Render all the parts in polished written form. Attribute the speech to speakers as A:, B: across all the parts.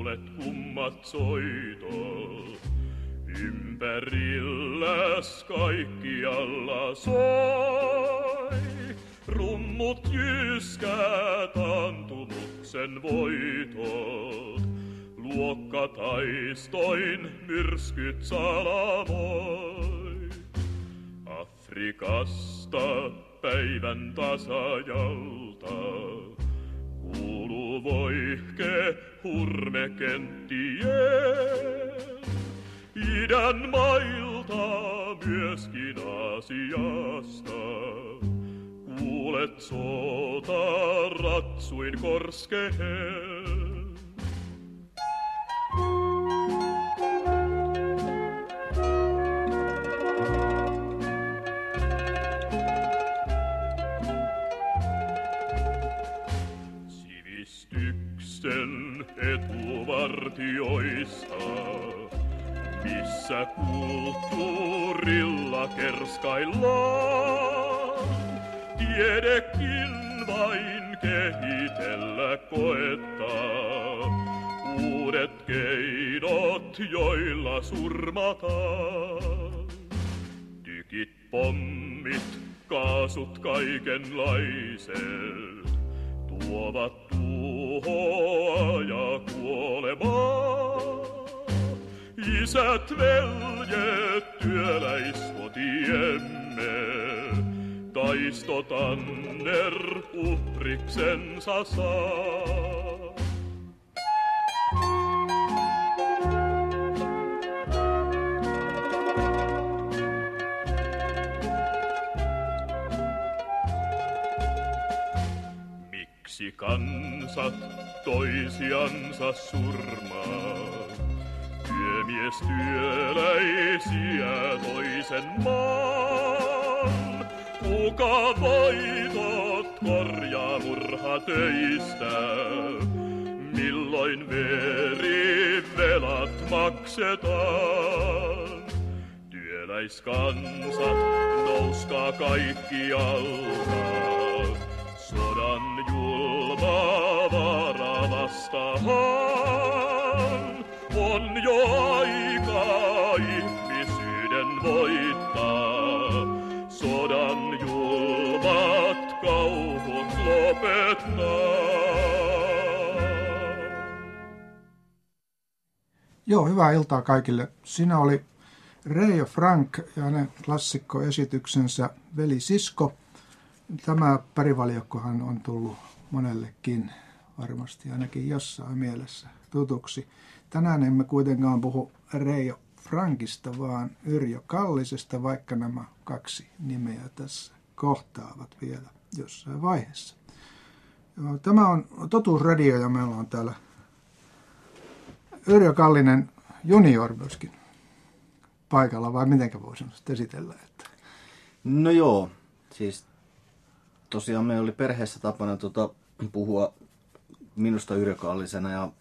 A: kuulet kummat soitol. Ympärilläs kaikkialla soi. Rummut jyskät antumuksen voitot. Luokkataistoin myrskyt salamoi. Afrikasta päivän tasajalta kuuluu voihke hurmekenttien. Idän mailta myöskin Aasiasta kuulet sotaratsuin korskeen. Sivistyksen etuvartioista, missä kulttuurilla kerskaillaan, tiedekin vain kehitellä koettaa uudet keinot, joilla surmataan. Tykit, pommit, kaasut kaikenlaiset tuovat tuhoa ja kuolemaa. Isät, veljet, työläiskotiemme, taisto tanner uhriksensa saa. Miksi kansat toisiansa surmaa? Työmies työläisiä toisen maan. Kuka voitot korjaa murhatöistä? Milloin verivelat maksetaan? Työläiskansat, nouskaa kaikkialta. Sodan julmaa vaara vastaan. On jo aika ihmisyyden voittaa. Sodan julmat kauhut lopettaa.
B: Joo, hyvää iltaa kaikille. Siinä oli Reijo Frank ja hänen klassikkoesityksensä Veli Sisko. Tämä parivaljakkohan on tullut monellekin varmasti ainakin jossain mielessä tutuksi. Tänään emme kuitenkaan puhu Reijo Frankista, vaan Yrjö Kallisesta, vaikka nämä kaksi nimeä tässä kohtaavat vielä jossain vaiheessa. Tämä on Totuusradio ja meillä on täällä Yrjö Kallinen junior myöskin paikalla, vai mitenkä voisin esitellä? Että...
C: No joo, siis tosiaan meillä oli perheessä tapana puhua minusta Yrjö Kallisena ja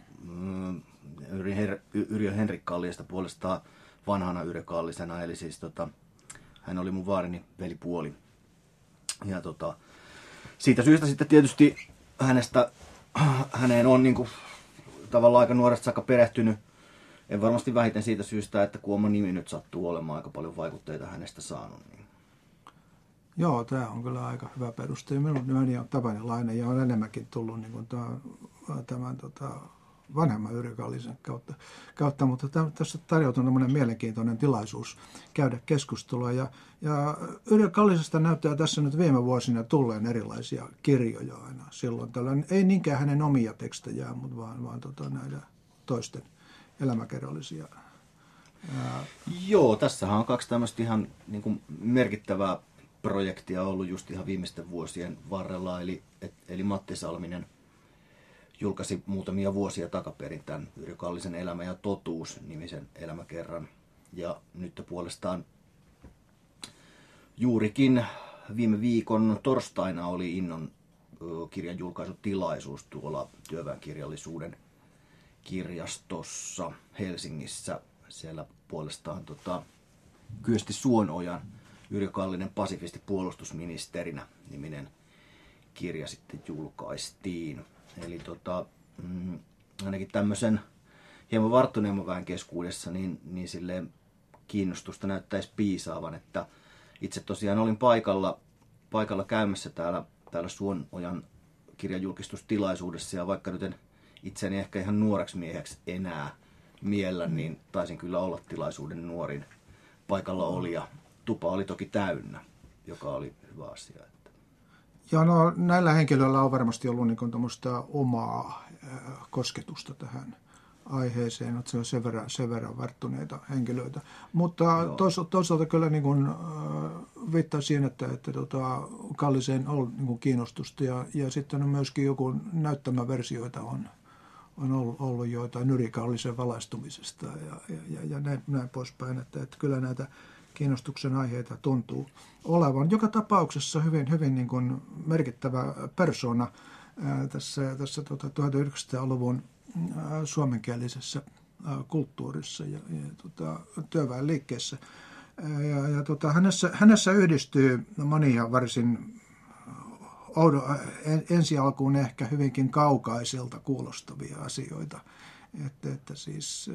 C: Yrjö Henrik Kalliesta puolestaan vanhana Yrjö Kallisena, eli siis hän oli mun vaarini velipuoli. Ja siitä syystä sitten tietysti häneen on niinku tavallaan aika nuoresta saakka perehtynyt. En varmasti vähiten siitä syystä, että kun oma nimi nyt sattuu olemaan aika paljon vaikutteita hänestä saanut. Niin.
B: Joo, tämä on kyllä aika hyvä peruste. Minun nimeni on Tapanilainen ja on enemmänkin tullut niin kuin tämän vanhemman Yrjö Kallisen kautta, mutta tässä tarjoutuu tämmöinen mielenkiintoinen tilaisuus käydä keskustelua. Ja Yrjö Kallisesta näyttää tässä nyt viime vuosina tulleen erilaisia kirjoja aina silloin tällöin. Ei niinkään hänen omia tekstejään, mutta vaan näitä toisten elämäkerrallisia.
C: Joo, tässähän on kaksi tämmöistä ihan niin kuin merkittävää projektia ollut just ihan viimeisten vuosien varrella, eli Matti Salminen julkaisi muutamia vuosia takaperin tämän Yrjö Kallisen Elämä ja totuus -nimisen elämäkerran. Ja nyt puolestaan juurikin viime viikon torstaina oli Innon kirjan julkaisutilaisuus tuolla Työväenkirjallisuuden kirjastossa Helsingissä. Siellä puolestaan Kyösti Suonojan Yrjö Kallinen pasifisti puolustusministerinä -niminen kirja sitten julkaistiin. Eli ainakin tämmöisen hieman varttuneemman väen keskuudessa, niin silleen kiinnostusta näyttäisi piisaavan. Että itse tosiaan olin paikalla käymässä täällä Suonojan kirjanjulkistustilaisuudessa, ja vaikka nyt en itseni ehkä ihan nuoreksi mieheksi enää miellä, niin taisin kyllä olla tilaisuuden nuorin paikalla oli, ja tupa oli toki täynnä, joka oli hyvä asia.
B: Ja no, näillä henkilöillä on varmasti ollut niin tämmöistä omaa kosketusta tähän aiheeseen, että se on sen verran varttuneita henkilöitä. Mutta toisaalta kyllä niin kuin, viittaa siihen, että Kalliseen on niin kuin kiinnostusta, ja sitten on myöskin joku näyttämäversioita on ollut joitain Yri Kallisen valaistumisesta ja näin poispäin, että kyllä näitä kiinnostuksen aiheita tuntuu olevan. Joka tapauksessa hyvin niin kuin merkittävä persona tässä 1900-luvun suomenkielisessä kulttuurissa ja työväenliikkeessä. Hänessä yhdistyy monia varsin ensi alkuun ehkä hyvinkin kaukaisilta kuulostavia asioita. Että siis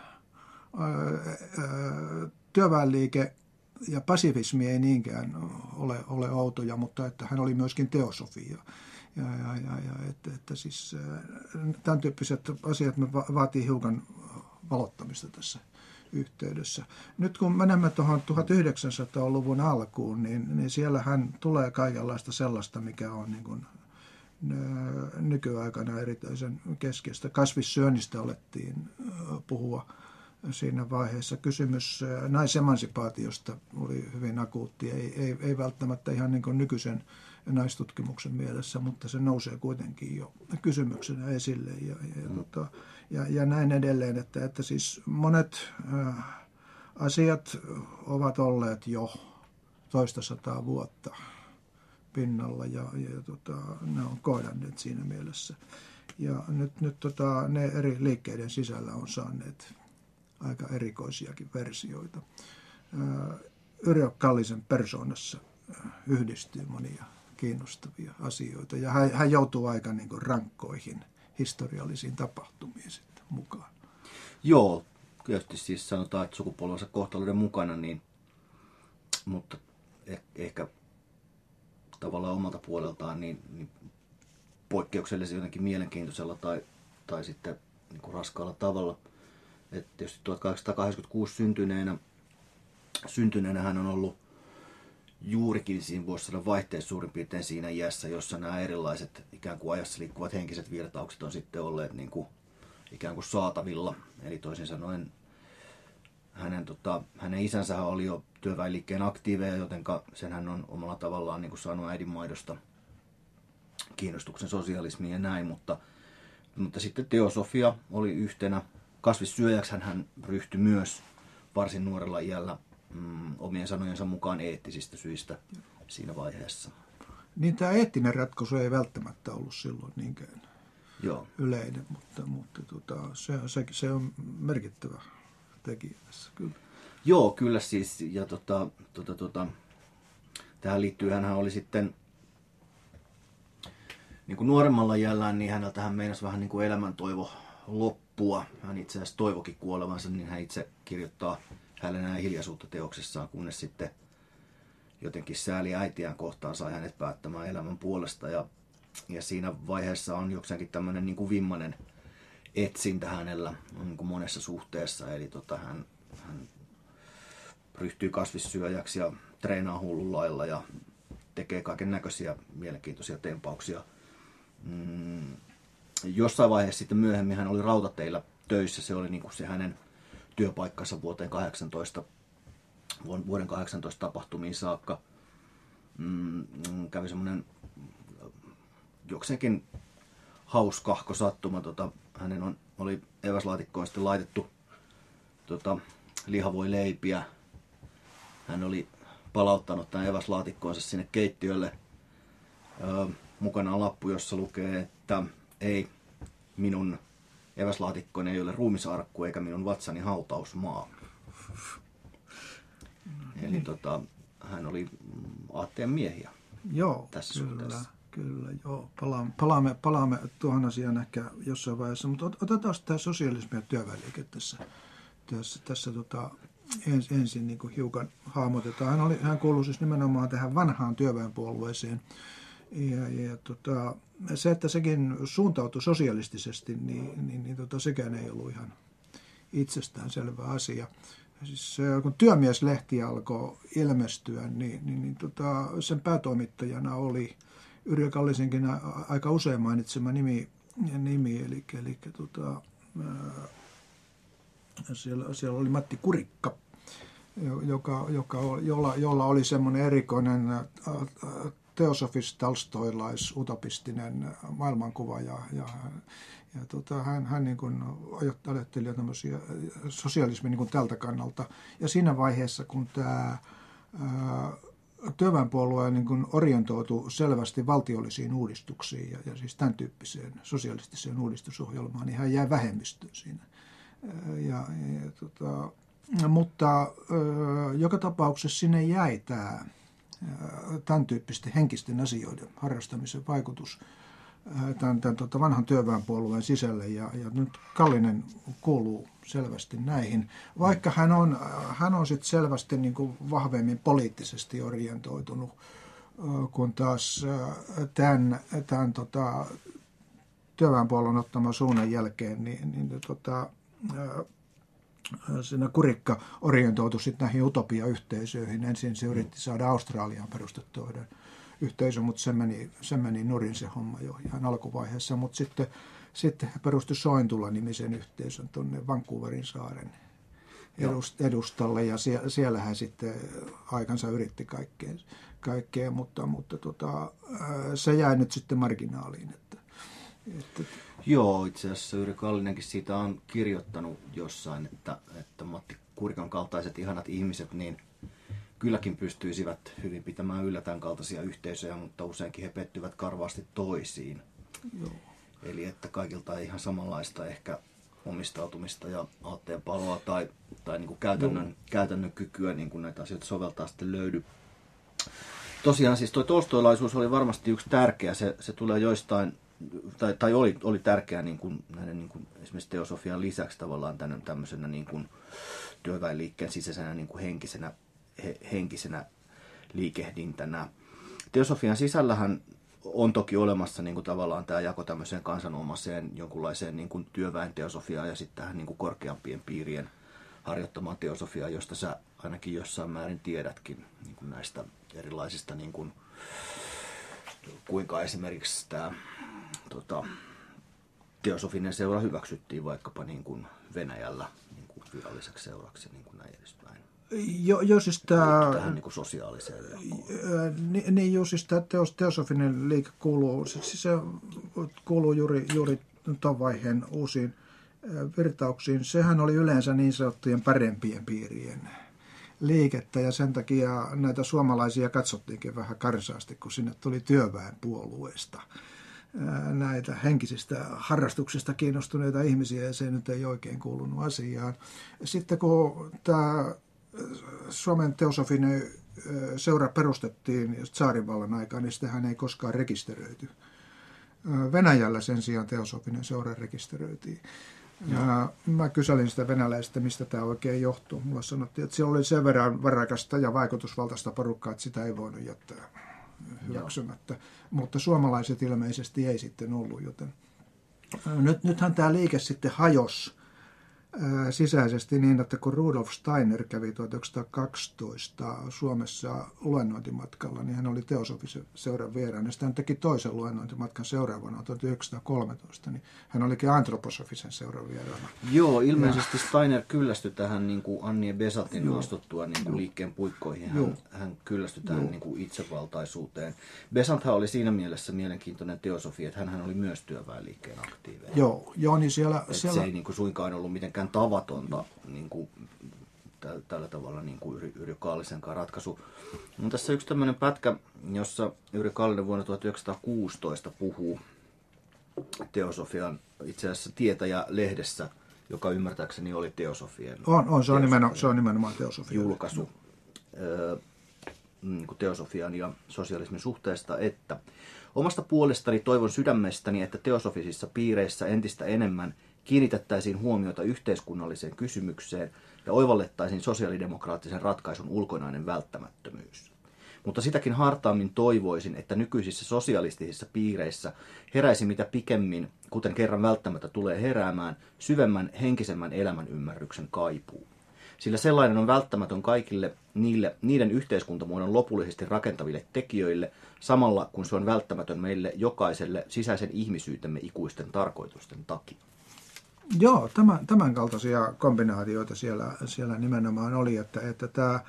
B: työväenliike ja pasifismi ei niinkään ole outoja, mutta että hän oli myöskin teosofia. Että siis tämän tyyppiset asiat vaatii hiukan valottamista tässä yhteydessä. Nyt kun menemme tuohon 1900-luvun alkuun, niin siellähän tulee kaikenlaista sellaista, mikä on niin kuin nykyaikana erityisen keskeistä. Kasvissyönnistä alettiin puhua siinä vaiheessa. Kysymys naisemansipaatiosta oli hyvin akuutti. Ei välttämättä ihan niin kuin nykyisen naistutkimuksen mielessä, mutta se nousee kuitenkin jo kysymyksenä esille ja näin edelleen, että siis monet asiat ovat olleet jo toista sataa vuotta pinnalla ja ne on kohdanneet siinä mielessä. Ja nyt ne eri liikkeiden sisällä on saaneet aika erikoisiakin versioita. Yrjö Kallisen persoonassa yhdistyy monia kiinnostavia asioita ja hän joutuu aika niin kuin rankkoihin historiallisiin tapahtumiin sitten mukaan.
C: Joo, kyllä siis sanotaan, että sukupolvensa kohtaloiden mukana, mutta ehkä tavallaan omalta puoleltaan niin poikkeuksellisen jotenkin mielenkiintoisella tai sitten niin kuin raskaalla tavalla. Et tietysti 1886 syntyneenä hän on ollut juurikin siinä vuosisadan vaihteessa suurin piirtein siinä iässä, jossa nämä erilaiset ikään kuin ajassa liikkuvat henkiset virtaukset on sitten olleet niin kuin ikään kuin saatavilla. Eli toisin sanoen hänen isänsä oli jo työväenliikkeen aktiiveja, joten sen hän on omalla tavallaan niin kuin saanut äidinmaidosta kiinnostuksen sosialismiin ja näin, mutta sitten teosofia oli yhtenä. Kasvissyöjäksi hän ryhtyi myös varsin nuorella iällä omien sanojensa mukaan eettisistä syistä siinä vaiheessa.
B: Niin tämä eettinen ratkaisu ei välttämättä ollut silloin niinkään yleinen, mutta se on merkittävä tekijä tässä kyllä.
C: Joo, kyllä siis. Ja tähän liittyy, hän oli sitten niin kuin nuoremmalla iällään, niin häneltä meinasi vähän niin kuin elämäntoivo loppua. Hän itse asiassa toivokin kuolevansa, niin hän itse kirjoittaa hällenää hiljaisuutta teoksessaan, kunnes sitten jotenkin sääli äitiään kohtaan sai hänet päättämään elämän puolesta. Ja siinä vaiheessa on jokseenkin tämmöinen niin kuin vimmainen etsintä hänellä niin kuin monessa suhteessa. Eli hän ryhtyy kasvissyöjäksi ja treenaa hullun lailla ja tekee kaiken näköisiä mielenkiintoisia tempauksia. Jossain vaiheessa sitten myöhemmin hän oli rautateillä töissä. Se oli niin kuin se hänen työpaikkansa vuoden 18 tapahtumiin saakka. Kävi semmoinen jokseenkin hauskahko sattuma. Hänen oli eväslaatikkoon sitten laitettu lihavoileipiä. Hän oli palauttanut tämän eväslaatikkoonsa sinne keittiölle. Mukana on lappu, jossa lukee, että ei, minun eväslaatikkooni ei ole ruumisarkku eikä minun vatsani hautausmaa. Eli hän oli aatteen miehiä.
B: Joo,
C: tässä
B: kyllä.
C: suhteessa.
B: Kyllä, joo. Palaamme tuohon asiaan ehkä jossain vaiheessa, mutta otetaan tämä sosialismi ja työväenliike tässä ensin niin kuin hiukan hahmotetaan. Hän kuuluu siis nimenomaan tähän vanhaan työväenpuolueeseen. Se, että sekin suuntautui sosialistisesti, niin sekään ei ollut ihan itsestäänselvä asia. Siis, kun Työmieslehti alkoi ilmestyä, niin sen päätoimittajana oli Yrjö Kallisenkin aika usein mainitsema nimi eli siellä oli Matti Kurikka, jolla oli semmoinen erikoinen teosofis-talstoilais-utopistinen maailmankuva hän niin kuin ajatteli tämmöisiä sosialismin niin kuin tältä kannalta. Ja siinä vaiheessa, kun tämä työväenpuolue niin kuin orientoitui selvästi valtiollisiin uudistuksiin ja siis tämän tyyppiseen sosialistiseen uudistusohjelmaan, niin hän jäi vähemmistöön siinä. Mutta joka tapauksessa sinne jäi tämän tyyppisten henkisten asioiden harrastamisen vaikutus tämän vanhan työväenpuolueen sisälle. Ja nyt Kallinen kuuluu selvästi näihin, vaikka hän on sit selvästi niin kuin vahvemmin poliittisesti orientoitunut, kun taas tämän työväenpuolueen ottaman suunnan jälkeen siinä Kurikka orientoitui sitten näihin utopiayhteisöihin. Ensin se yritti saada Australiaan perustettua yhteisö, mutta se meni nurin se homma jo ihan alkuvaiheessa. Mutta sitten he perusti Sointula-nimisen yhteisön tuonne Vancouverin saaren edustalle ja siellä hän sitten aikansa yritti kaikkea mutta se jäi nyt sitten marginaaliin.
C: Joo, itse asiassa Yrjö Kallinenkin siitä on kirjoittanut jossain, että Matti Kurikan kaltaiset ihanat ihmiset niin kylläkin pystyisivät hyvin pitämään yllä tämän kaltaisia yhteisöjä, mutta useinkin he pettyvät karvaasti toisiin.
B: Joo.
C: Eli että kaikilta ei ihan samanlaista ehkä omistautumista ja aatteenpaloa tai niin kuin käytännön kykyä niin kuin näitä asioita soveltaa sitten löydy. Tosiaan siis tuo tolstoilaisuus oli varmasti yksi tärkeä, se tulee joistain tai oli tärkeää niin kuin näiden niin kuin esimerkiksi teosofian lisäksi tavallaan tämmöisenä niin kuin työväenliikkeen sisäisenä niin kuin henkisenä liikehdintänä. Teosofian sisällähän on toki olemassa niin kuin tavallaan tämä jako tämmöiseen kansanomaiseen jonkunlaiseen niin kuin työväenteosofiaan ja sitten tähän niin kuin korkeampien piirien harjoittamaan teosofiaan, josta sä ainakin jossain määrin tiedätkin niin kuin näistä erilaisista niin kuin, kuinka esimerkiksi tämä teosofinen seura hyväksyttiin vaikkapa niin kuin Venäjällä niin kuin viralliseksi seuraksi ja niin kuin näin edespäin.
B: Joo, siis tämä
C: tähän niin kuin sosiaaliseen
B: siis tämä teosofinen liike kuuluu juuri tuon vaiheen uusiin virtauksiin. Sehän oli yleensä niin sanottujen parempien piirien liikettä ja sen takia näitä suomalaisia katsottiinkin vähän karsaasti, kun sinne tuli työväenpuolueesta näitä henkisistä harrastuksista kiinnostuneita ihmisiä ja se nyt ei oikein kuulunut asiaan. Sitten kun tämä Suomen teosofinen seura perustettiin tsaarinvallan aikaan, niin sitähän ei koskaan rekisteröity. Venäjällä sen sijaan teosofinen seura rekisteröitiin. Ja mä kyselin sitä venäläistä, mistä tämä oikein johtuu. Mulla sanottiin, että siellä oli sen verran varakasta ja vaikutusvaltaista porukkaa, että sitä ei voinut jättää hyväksymättä. Mutta suomalaiset ilmeisesti ei sitten ollut, joten nythän tämä liike sitten hajosi sisäisesti niin, että kun Rudolf Steiner kävi 1912 Suomessa luennointimatkalla, niin hän oli teosofisen seuran vieraana. Ja sitten hän teki toisen luennointimatkan seuraavana 1913, niin hän olikin antroposofisen seuran vieraana.
C: Joo, ilmeisesti Steiner kyllästyi tähän niin kuin Annie Besatin astuttua niin kuin liikkeen puikkoihin. Hän kyllästyi tähän niin kuin itsevaltaisuuteen. Besanthan oli siinä mielessä mielenkiintoinen teosofi, että hän oli myös työväenliikkeen aktiiveja.
B: Joo, niin siellä
C: se ei niin kuin suinkaan ollut mitenkään tavatonta niin kuin, tällä tavalla niin kuin Yrjö Kallisenkaan ratkaisu. On tässä yksi tämmöinen pätkä, jossa Yrjö Kallinen vuonna 1916 puhuu teosofian itse asiassa Tietäjä-lehdessä, joka ymmärtääkseni oli teosofien
B: se on nimenomaan teosofia
C: julkaisu. teosofian ja sosialismin suhteesta, että omasta puolestani toivon sydämestäni, että teosofisissa piireissä entistä enemmän kiinnitettäisiin huomiota yhteiskunnalliseen kysymykseen ja oivallettaisiin sosiaalidemokraattisen ratkaisun ulkonainen välttämättömyys. Mutta sitäkin hartaammin toivoisin, että nykyisissä sosialistisissa piireissä heräisi mitä pikemmin, kuten kerran välttämättä tulee heräämään, syvemmän henkisemmän elämän ymmärryksen kaipuu. Sillä sellainen on välttämätön kaikille niiden yhteiskuntamuodon lopullisesti rakentaville tekijöille, samalla kun se on välttämätön meille jokaiselle sisäisen ihmisyytemme ikuisten tarkoitusten takia.
B: Joo, tämän kaltaisia kombinaatioita siellä nimenomaan oli, että tämä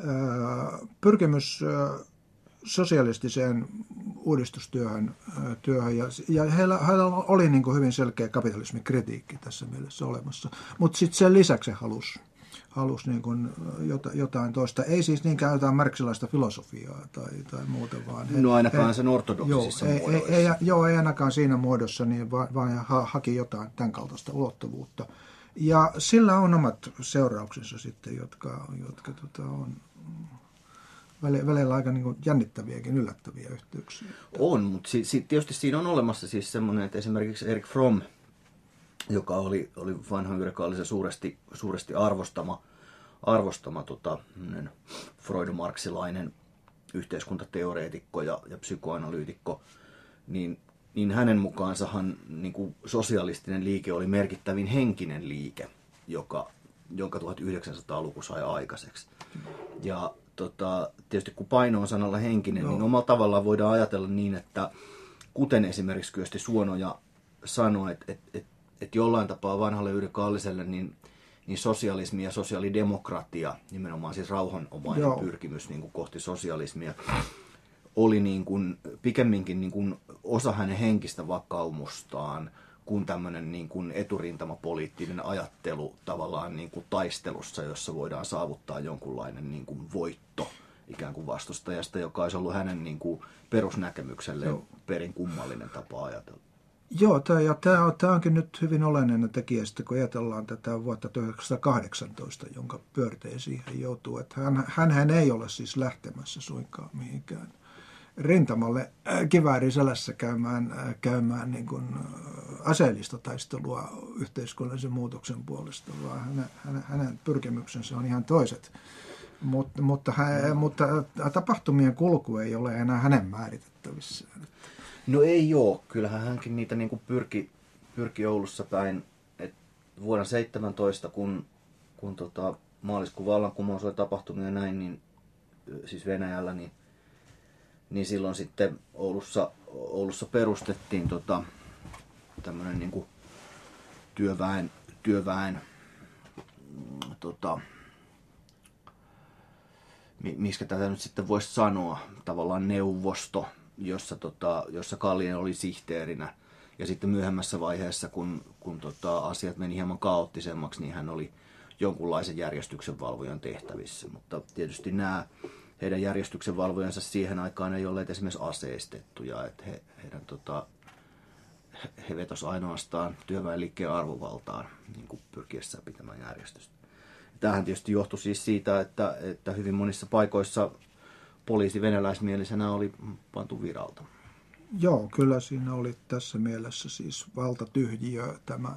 B: pyrkimys sosialistiseen uudistustyöhön ja heillä oli niin kuin hyvin selkeä kapitalismin kritiikki tässä mielessä olemassa, mutta sitten sen lisäksi halusi niin kuin jotain toista, ei siis niinkään jotain marxilaista filosofiaa tai muuta, vaan
C: no ainakaan sen ortodoksisissa muodoissa.
B: Ei ainakaan siinä muodossa, niin vaan haki jotain tämän kaltaista ulottuvuutta. Ja sillä on omat seurauksensa sitten, jotka on välillä aika niin kuin jännittäviäkin, yllättäviä yhteyksiä.
C: On, mutta tietysti siinä on olemassa siis semmoinen, että esimerkiksi Erich Fromm, joka oli vanhan yrkaalisen suuresti arvostama freudomarxilainen yhteiskuntateoreetikko ja psykoanalyytikko, niin hänen mukaansahan niin kuin sosialistinen liike oli merkittävin henkinen liike, jonka 1900-luku sai aikaiseksi. Ja tietysti kun paino on sanalla henkinen, niin omalla tavallaan voidaan ajatella niin, että kuten esimerkiksi Kyösti Suonoja sanoi, että jollain tapaa vanhalle yrkaalliselle niin sosialismi ja sosiaalidemokratia, nimenomaan siis rauhanomainen pyrkimys niin kuin kohti sosialismia, oli niin kuin, pikemminkin niin kuin osa hänen henkistä vakaumustaan kuin tämmöinen niin kuin eturintamapoliittinen ajattelu tavallaan niin kuin taistelussa, jossa voidaan saavuttaa jonkunlainen niin kuin voitto ikään kuin vastustajasta, joka olisi ollut hänen niin kuin perusnäkemykselleen perin kummallinen tapa ajatella.
B: Joo, tämä onkin nyt hyvin olennainen tekijä, sitten kun ajatellaan tätä vuotta 1918, jonka pyörtein siihen joutuu. Että hän ei ole siis lähtemässä suinkaan mihinkään rintamalle kiväärin selässä käymään niin kuin aseellista taistelua yhteiskunnallisen muutoksen puolesta, vaan hänen pyrkimyksensä on ihan toiset. Mutta tapahtumien kulku ei ole enää hänen määritettävissään.
C: No ei ole. Kyllähän hänkin niitä niin kuin pyrki Oulussa päin. Et vuonna 17, kun maaliskuun vallankumous oli tapahtunut ja näin, niin, siis Venäjällä, niin silloin sitten Oulussa perustettiin tämmöinen niin kuin työväen miskä tätä nyt sitten voisi sanoa, tavallaan neuvosto, jossa Kallinen oli sihteerinä. Ja sitten myöhemmässä vaiheessa, kun asiat meni hieman kaoottisemmaksi, niin hän oli jonkunlaisen järjestyksenvalvojan tehtävissä. Mutta tietysti nämä heidän järjestyksenvalvojansa siihen aikaan ei olleet esimerkiksi aseistettuja. Että he vetosivat ainoastaan työväenliikkeen arvovaltaan niin kuin pyrkiessään pitämään järjestystä. Tämähän tietysti johtui siis siitä, että hyvin monissa paikoissa poliisi venäläismielisenä oli pantu viralta. Joo,
B: kyllä siinä oli tässä mielessä siis valtatyhjiö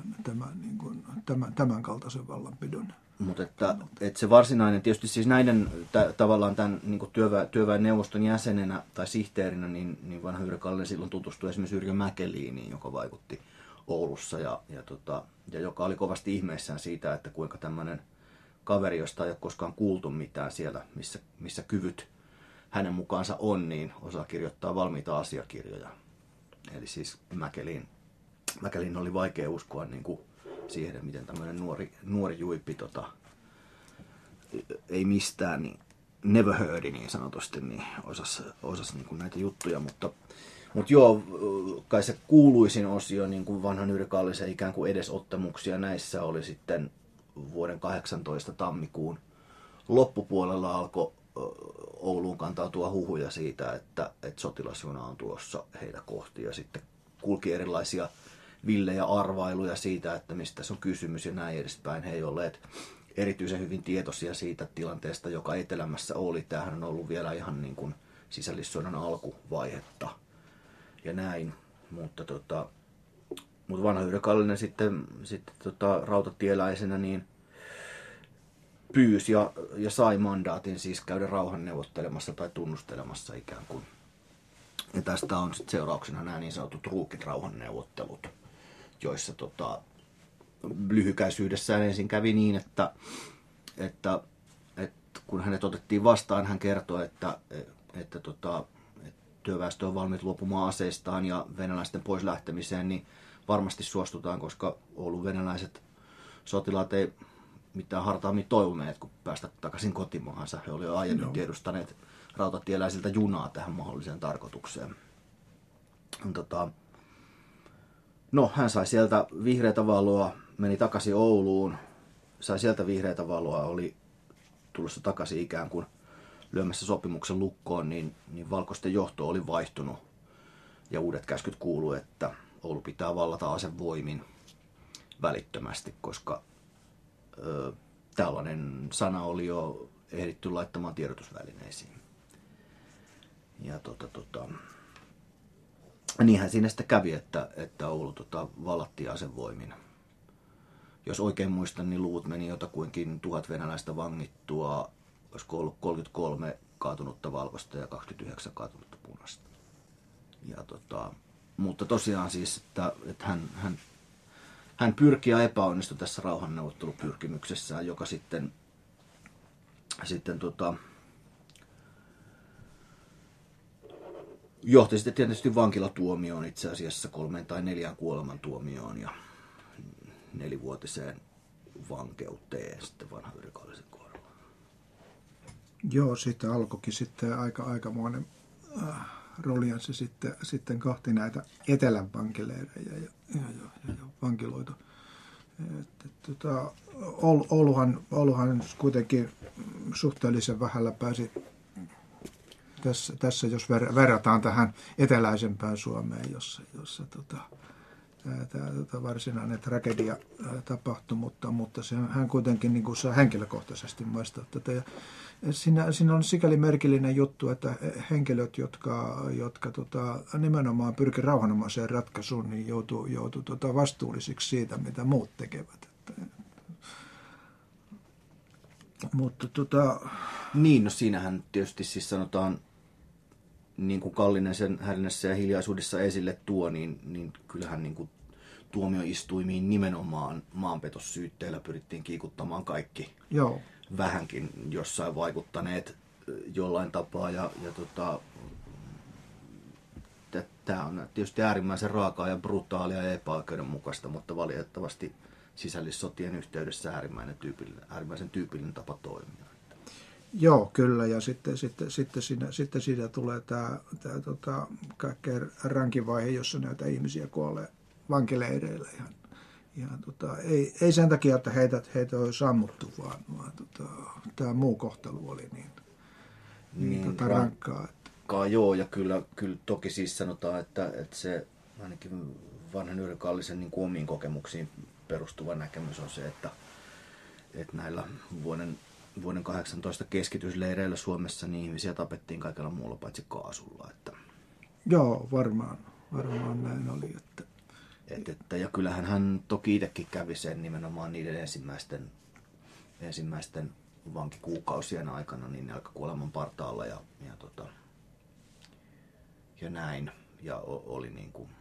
B: tämän kaltaisen vallanpidon.
C: Mutta että se varsinainen, tietysti siis näiden tavallaan tämän niin kuin työväenneuvoston jäsenenä tai sihteerinä, niin vanha Yrjö Kallinen silloin tutustui esimerkiksi Yrjö Mäkeliiniin, joka vaikutti Oulussa ja joka oli kovasti ihmeissään siitä, että kuinka tämmöinen kaveri, josta ei ole koskaan kuultu mitään siellä, missä kyvyt hänen mukaansa on, niin osaa kirjoittaa valmiita asiakirjoja. Eli siis Mäkelin oli vaikea uskoa niin kuin siihen, miten tämmöinen nuori juippi ei mistään, niin never heard niin sanotusti, niin osasi niin kuin näitä juttuja, mutta joo, kai se kuuluisin osio niin kuin vanhan Yrjö Kallisen ikään kuin edesottamuksia näissä oli sitten vuoden 18 tammikuun loppupuolella alkoi Ouluun kantautua huhuja siitä, että sotilasjuna on tulossa heitä kohti ja sitten kulki erilaisia villejä arvailuja siitä, että mistä tässä on kysymys ja näin edespäin. He ei olleet erityisen hyvin tietoisia siitä tilanteesta, joka Etelämässä oli. Tämähän on ollut vielä ihan niin kuin sisällissodan alkuvaihetta ja näin, mutta vanha Yrjö Kallinen sitten rautatieläisenä niin pyysi ja sai mandaatin siis käydä rauhan neuvottelemassa tai tunnustelemassa ikään kuin. Ja tästä on sitten seurauksena nämä niin sanotut ruukit rauhanneuvottelut, joissa lyhykäisyydessään ensin kävi niin, että kun hänet otettiin vastaan, hän kertoi, että työväestö on valmiit luopumaan aseistaan ja venäläisten pois lähtemiseen, niin varmasti suostutaan, koska Oulun venäläiset sotilaat ei mitään hartaammin toivoneet, kun päästä takaisin kotimaahansa. He olivat jo aiemmin tiedustaneet rautatieläisiltä junaa tähän mahdolliseen tarkoitukseen. Hän sai sieltä vihreätä valoa, meni takaisin Ouluun, sai sieltä vihreätä valoa, oli tulossa takaisin ikään kuin lyömässä sopimuksen lukkoon, niin valkoisten johto oli vaihtunut ja uudet käskyt kuului, että Oulu pitää vallata asevoimin välittömästi, koska tällainen sana oli jo ehditty laittamaan tiedotusvälineisiin. Ja niinhän siinä sitten kävi, että Oulu vallattiin asevoimin. Jos oikein muistan, niin luvut meni jotakuinkin 1000 venäläistä vangittua, olisiko ollut 33 kaatunutta valkoista ja 29 kaatunutta punaista. Ja mutta tosiaan siis, että hän pyrki ja epäonnistui tässä rauhanneuvottelupyrkimyksessään, joka sitten johti sitten tietysti vankilatuomioon, itse asiassa 3 tai 4 kuolemantuomioon ja 4-vuotiseen vankeuteen sitten vanha Yrjö Kallisen kohdalla.
B: Joo, siitä alkoikin sitten aikamoinen roljanssi sitten kohti näitä etelän vankileirejä ja vankiloita. Ouluhan kuitenkin suhteellisen vähällä pääsi tässä jos verrataan tähän eteläisempään Suomeen, jossa tämä varsinainen tragedia tapahtui, mutta hän kuitenkin niin kuin saa henkilökohtaisesti muistaa tätä. Ja siinä on sikäli merkillinen juttu, että henkilöt, jotka nimenomaan pyrki rauhanomaiseen ratkaisuun, niin joutuu vastuullisiksi siitä, mitä muut tekevät. Mutta
C: Niin, no siinähän tietysti siis sanotaan, niin kuin Kallinen sen härinässä ja hiljaisuudessa esille tuo, niin kyllähän niin kuin tuomioistuimiin nimenomaan maanpetossyytteillä pyrittiin kiikuttamaan kaikki vähänkin jossain vaikuttaneet jollain tapaa. Tämä on tietysti äärimmäisen raakaa ja brutaalia ja epäoikeudenmukaista, mutta valitettavasti sisällissotien yhteydessä äärimmäisen tyypillinen tapa toimia.
B: Joo, kyllä, ja sitten siitä tulee tämä kaikkein rankin vaihe, jossa näitä ihmisiä kuolee vankileireillä. Ei sen takia, että heitä olisi ammuttu, vaan tämä muu kohtelu oli niin rankkaa.
C: Joo, ja kyllä toki siis sanotaan, että se ainakin vanhan Yrjö Kallisen niin kuin omiin kokemuksiin perustuva näkemys on se, että näillä vuoden 18 keskitysleireillä Suomessa niin ihmisiä tapettiin kaikella muulla paitsi kaasulla.
B: Joo, varmaan näin oli.
C: Ja kyllähän hän toki itsekin kävi sen nimenomaan niiden ensimmäisten vankikuukausien aikana niin nälkäkuoleman partaalla ja näin. Ja oli niin kuin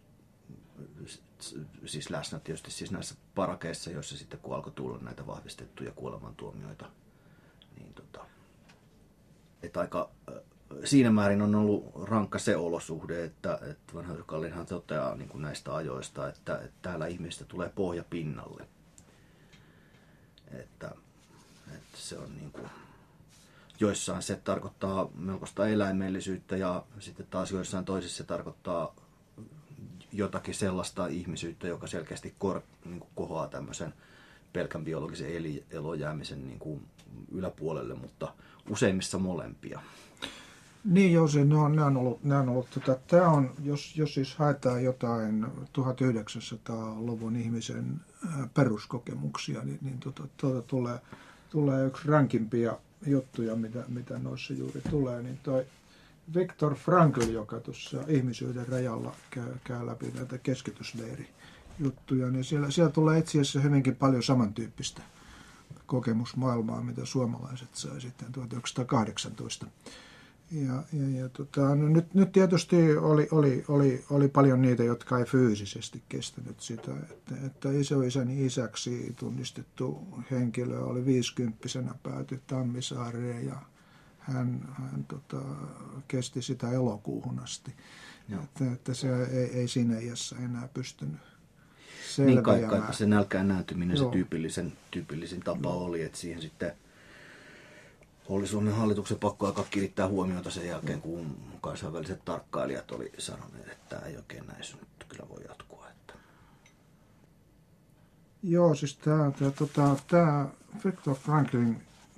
C: siis läsnä tietysti siis näissä parakeissa, joissa sitten kun alkoi tulla näitä vahvistettuja kuolemantuomioita, niin että aika siinä määrin on ollut rankka se olosuhde, että vanha Yrjö Kallinenhan toteaa niin kuin näistä ajoista, että täällä ihmistä tulee pohja pinnalle. Että se on niin kuin, joissain se tarkoittaa melkoista eläimellisyyttä ja sitten taas joissain toisissa se tarkoittaa jotakin sellaista ihmisyyttä, joka selkeästi niin kuin kohoaa tämmöisen pelkän biologisen elojäämisen niin kuin yläpuolelle, mutta useimmissa molempia.
B: Niin joo, ne on ollut tämä on, jos siis haetaan jotain 1900-luvun ihmisen peruskokemuksia, niin tulee yksi rankimpia juttuja, mitä noissa juuri tulee, niin toi Viktor Frankl, joka tuossa ihmisyyden rajalla käy läpi näitä keskitysleirijuttuja, niin siellä tulee itse asiassa hyvinkin paljon samantyyppistä kokemusmaailmaa, mitä suomalaiset sai sitten 1918. No nyt tietysti oli paljon niitä, jotka ei fyysisesti kestänyt sitä, että isoisäni isäksi tunnistettu henkilö oli 50-vuotiaana päätyi Tammisaareen ja hän kesti sitä elokuuhun asti. Että se ei siinä iässä enää pystynyt selviämään.
C: Niin kai se nälkään näytyminen se tyypillisin tapa oli, että siihen sitten oli Suomen hallituksen pakko aika kiinnittää huomiota sen jälkeen, kun kansainväliset tarkkailijat oli sanoneet, että tämä ei oikein näin nyt kyllä voi jatkua. Että.
B: Joo, siis tämä Viktor Franklin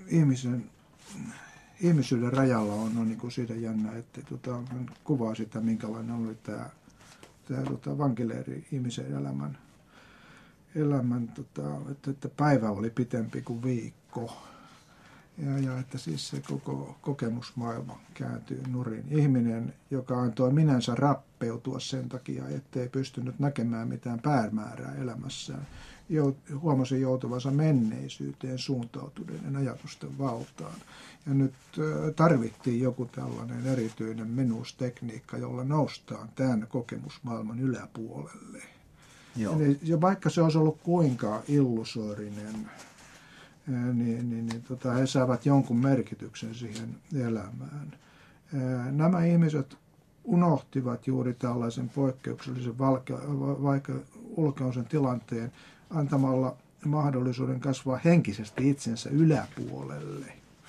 B: ihmisyyden rajalla on niin kuin siitä jännä, että kuvaa sitä, minkälainen oli tämä vankileiri ihmisen elämän että päivä oli pitempi kuin viikko. Ja että siis se koko kokemusmaailma kääntyy nurin. Ihminen, joka antoi minänsä rappeutua sen takia, ettei pystynyt näkemään mitään päämäärää elämässään, huomasi joutuvansa menneisyyteen suuntautuneiden ajatusten valtaan. Ja nyt tarvittiin joku tällainen erityinen menustekniikka, jolla noustaan tämän kokemusmaailman yläpuolelle. Eli vaikka se olisi ollut kuinka illusorinen, he saavat jonkun merkityksen siihen elämään. Nämä ihmiset unohtivat juuri tällaisen poikkeuksellisen ulkoisen tilanteen antamalla mahdollisuuden kasvaa henkisesti itsensä yläpuolelle.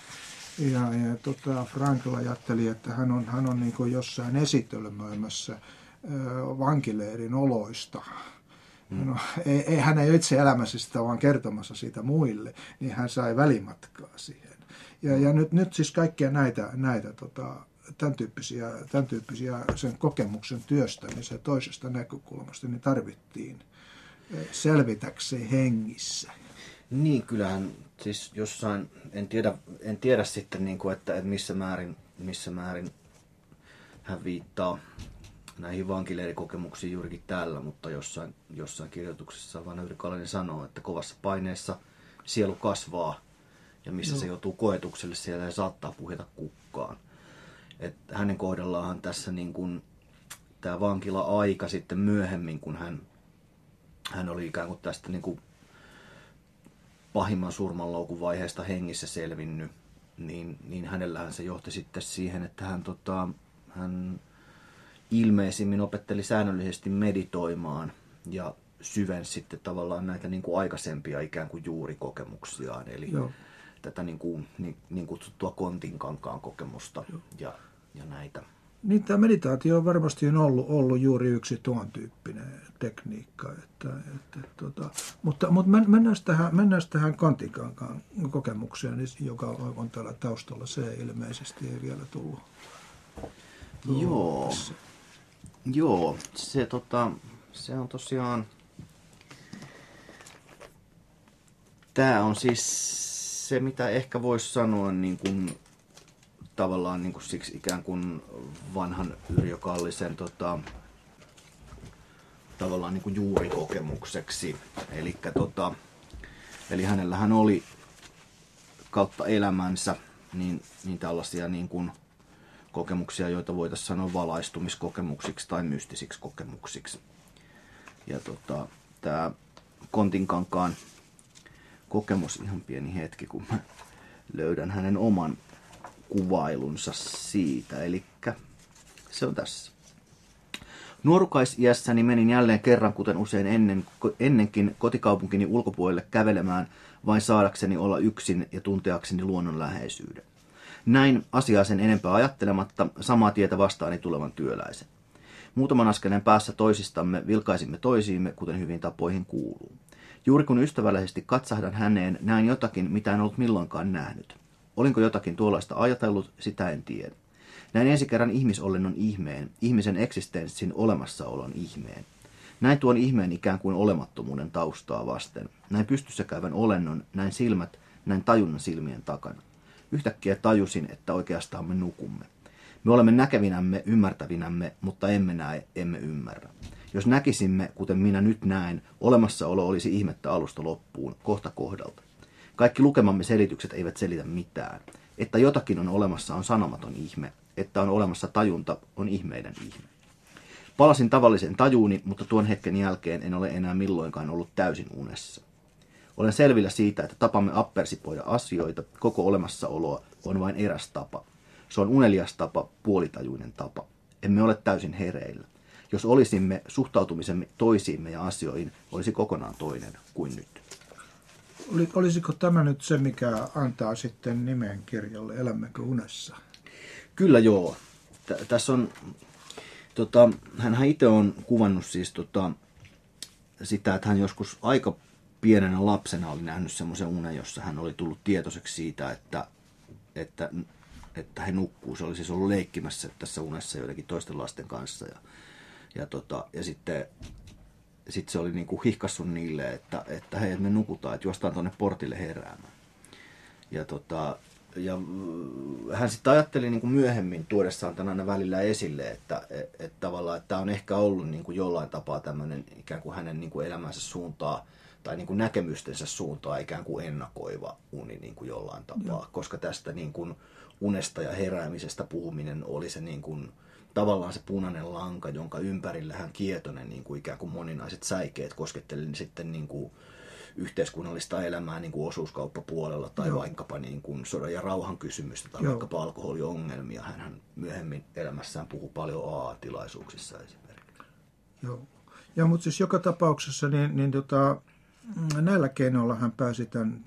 B: Frankl ajatteli, että hän on niin kuin jossain esitelmöimässä vankileirin oloista. No, hän ei itse elämässä sitä, vaan kertomassa siitä muille, niin hän sai välimatkaa siihen. Ja nyt siis kaikkia näitä tämän tyyppisiä sen kokemuksen työstämisen toisesta näkökulmasta niin tarvittiin selvitäkseen hengissä.
C: Niin, kyllähän siis jossain, en tiedä sitten, niin kuin, että missä määrin hän viittaa näihin vankileirikokemuksiin juurikin tällä, mutta jossain kirjoituksessa Vanha Yrjö sanoo, että kovassa paineessa sielu kasvaa ja missä se joutuu koetukselle, siellä ei saattaa puhjeta kukkaan. Et hänen kohdallaanhan tässä niin kuin, tämä vankila-aika sitten myöhemmin, kun hän oli ikään kuin tästä niin kuin pahimman surmanloukun vaiheesta hengissä selvinnyt, niin hänellähän se johti sitten siihen, että hän ilmeisimmin opetteli säännöllisesti meditoimaan ja syvensi sitten tavallaan näitä niin kuin aikaisempia ikään kuin juurikokemuksiaan, eli tätä niin kutsuttua Kontinkankaan kokemusta ja näitä.
B: Niin, tämä meditaatio on varmasti ollut juuri yksi tuon tyyppinen tekniikka. Mutta mennään tähän Kontinkankaan kokemukseen, joka on täällä taustalla. Se ilmeisesti ei vielä tullut.
C: Joo, se on tosiaan, tämä on siis se, mitä ehkä voisi sanoa niin kuin, tavallaan niin kuin siksi ikään kuin vanhan Yrjö Kallisen tavallaan niin kuin juurikokemukseksi. Eli hänellähän oli kautta elämänsä niin tällaisia niin kuin kokemuksia, joita voitaisiin sanoa valaistumiskokemuksiksi tai mystisiksi kokemuksiksi. Ja tämä Kontinkankaan kokemus, ihan pieni hetki, kun mä löydän hänen oman kuvailunsa siitä. Eli se on tässä. Nuorukaisiässäni menin jälleen kerran, kuten usein ennenkin, kotikaupunkini ulkopuolelle kävelemään, vain saadakseni olla yksin ja tunteakseni luonnon läheisyyden. Näin asiaa sen enempää ajattelematta samaa tietä vastaani tulevan työläisen. Muutaman askeleen päässä toisistamme vilkaisimme toisiimme, kuten hyvin tapoihin kuuluu. Juuri kun ystävällisesti katsahdan häneen, näin jotakin, mitä en ollut milloinkaan nähnyt. Olinko jotakin tuollaista ajatellut, sitä en tiedä. Näin ensi kerran ihmisolennon ihmeen, ihmisen eksistenssin olemassaolon ihmeen. Näin tuon ihmeen ikään kuin olemattomuuden taustaa vasten. Näin pystyssä käyvän olennon, näin silmät, näin tajunnan silmien takana. Yhtäkkiä tajusin, että oikeastaan me nukumme. Me olemme näkevinämme, ymmärtävinämme, mutta emme näe, emme ymmärrä. Jos näkisimme, kuten minä nyt näen, olemassaolo olisi ihmettä alusta loppuun, kohta kohdalta. Kaikki lukemamme selitykset eivät selitä mitään. Että jotakin on olemassa on sanomaton ihme, että on olemassa tajunta on ihmeiden ihme. Palasin tavalliseen tajuuni, mutta tuon hetken jälkeen en ole enää milloinkaan ollut täysin unessa. Olen selvillä siitä, että tapamme appersipoida asioita, koko olemassaoloa on vain eräs tapa. Se on unelias tapa, puolitajuinen tapa. Emme ole täysin hereillä. Jos olisimme, suhtautumisemme toisiimme ja asioihin olisi kokonaan toinen kuin nyt.
B: Olisiko tämä nyt se, mikä antaa sitten nimen kirjalle Elämmekö unessa?
C: Kyllä joo. Tässä on, hänhän itse on kuvannut siis sitä, että hän joskus aika pienenä lapsena oli nähnyt semmoisen unen, jossa hän oli tullut tietoiseksi siitä, että he nukkuu. Se oli siis ollut leikkimässä tässä unessa joidenkin toisten lasten kanssa. Ja sitten se oli niin kuin hihkassut niille, että hei, me nukutaan, että juostaan tuonne portille heräämään. Ja hän sitten ajatteli niin kuin myöhemmin tuodessaan tämän aina välillä esille, että tavallaan että tämä on ehkä ollut niin kuin jollain tapaa tämmöinen ikään kuin hänen niin kuin elämänsä suuntaa tai niin kuin näkemystensä suuntaa ikään kuin ennakoiva uni niin kuin jollain tapaa, koska tästä niin kuin unesta ja heräämisestä puhuminen oli se niin kuin tavallaan se punainen lanka, jonka ympärillä hän kietoi ne niin kuin ikään kuin moninaiset säikeet kosketteli niin sitten niin kuin yhteiskunnallista elämää niin kuin osuuskauppapuolella tai vaikkapa niin kuin sodan ja rauhan kysymystä tai vaikkapa alkoholiongelmia. Hän myöhemmin elämässään puhui paljon AA-tilaisuuksissa esimerkiksi.
B: Joo. Ja mutta siis joka tapauksessa näillä keinoilla hän pääsi tämän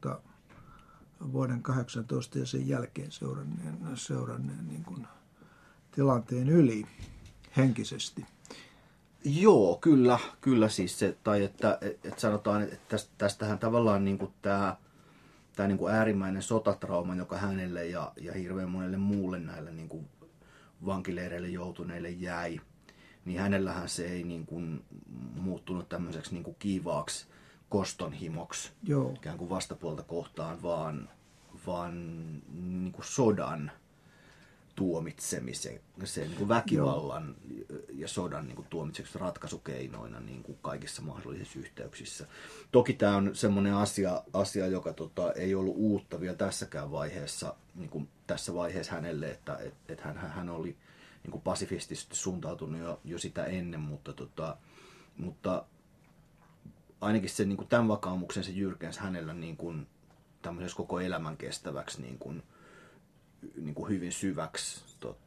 B: vuoden 18 ja sen jälkeen seuranneen niin kuin tilanteen yli henkisesti.
C: Joo, kyllä siis se, tai että sanotaan, että tästähän tavallaan niin kuin tämä niin kuin äärimmäinen sotatrauma, joka hänelle ja hirveän monelle muulle näille niin kuin vankileireille joutuneille jäi, niin hänellähän se ei niin kuin muuttunut tämmöiseksi niin kuin kiivaaksi kostonhimoksi, ikään kuin vastapuolta kohtaan, vaan niin kuin sodan tuomitsemisen, sen niin kuin väkivallan ja sodan niin kuin tuomitseksi ratkaisukeinoina niin kuin kaikissa mahdollisissa yhteyksissä. Toki tämä on semmoinen asia joka ei ollut uutta vielä tässäkään vaiheessa, niin kuin tässä vaiheessa hänelle, että hän oli niin kuin pasifistisesti suuntautunut jo sitä ennen, mutta ainakin se, niin kuin tämän vakaumuksen se jyrkensä hänellä niin kuin tämmöisessä koko elämän kestäväksi niin kuin hyvin syväksi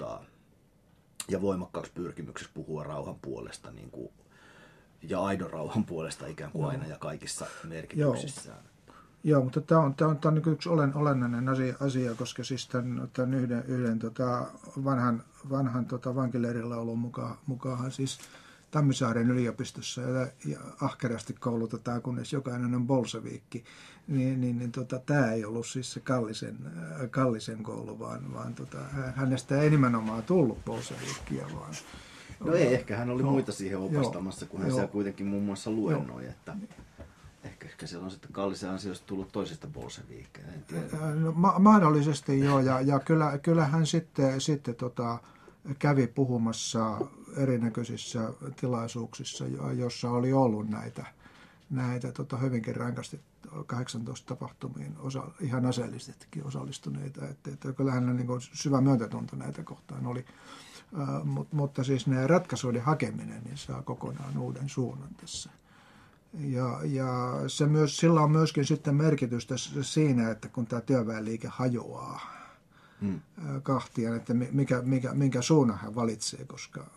C: ja voimakkaaksi pyrkimykseksi puhua rauhan puolesta niin kuin, ja aidon rauhan puolesta ikään kuin aina ja kaikissa merkityksissään.
B: Joo, mutta tämä on niin yksi olennainen asia, koska siis tämän yhden vanhan vankileirillä olon mukaan siis Tammisaaren yliopistossa ja ahkerasti koulutetaan, kunnes jokainen on bolseviikki, niin tämä ei ollut siis se Kallisen koulu, vaan hänestä ei nimenomaan tullut bolseviikkiä, vaan...
C: No ei, ehkä hän oli muita siihen opastamassa, kun hän siellä kuitenkin muun muassa luennoi, että ehkä siellä on sitten Kallisen ansiosta tullut toisesta bolseviikkeja.
B: No, mahdollisesti joo, ja kyllä hän sitten kävi puhumassa erinäköisissä tilaisuuksissa, jossa oli ollut näitä hyvinkin rankasti 18 tapahtumiin ihan aseellisestikin osallistuneita. Että kyllä hänellä niin syvä myötätunto näitä kohtaan oli. Mutta siis ne ratkaisuiden hakeminen niin saa kokonaan uuden suunnan tässä. Ja sillä on myöskin sitten merkitystä siinä, että kun tämä työväenliike hajoaa kahtia, että minkä suunnan hän valitsee, koska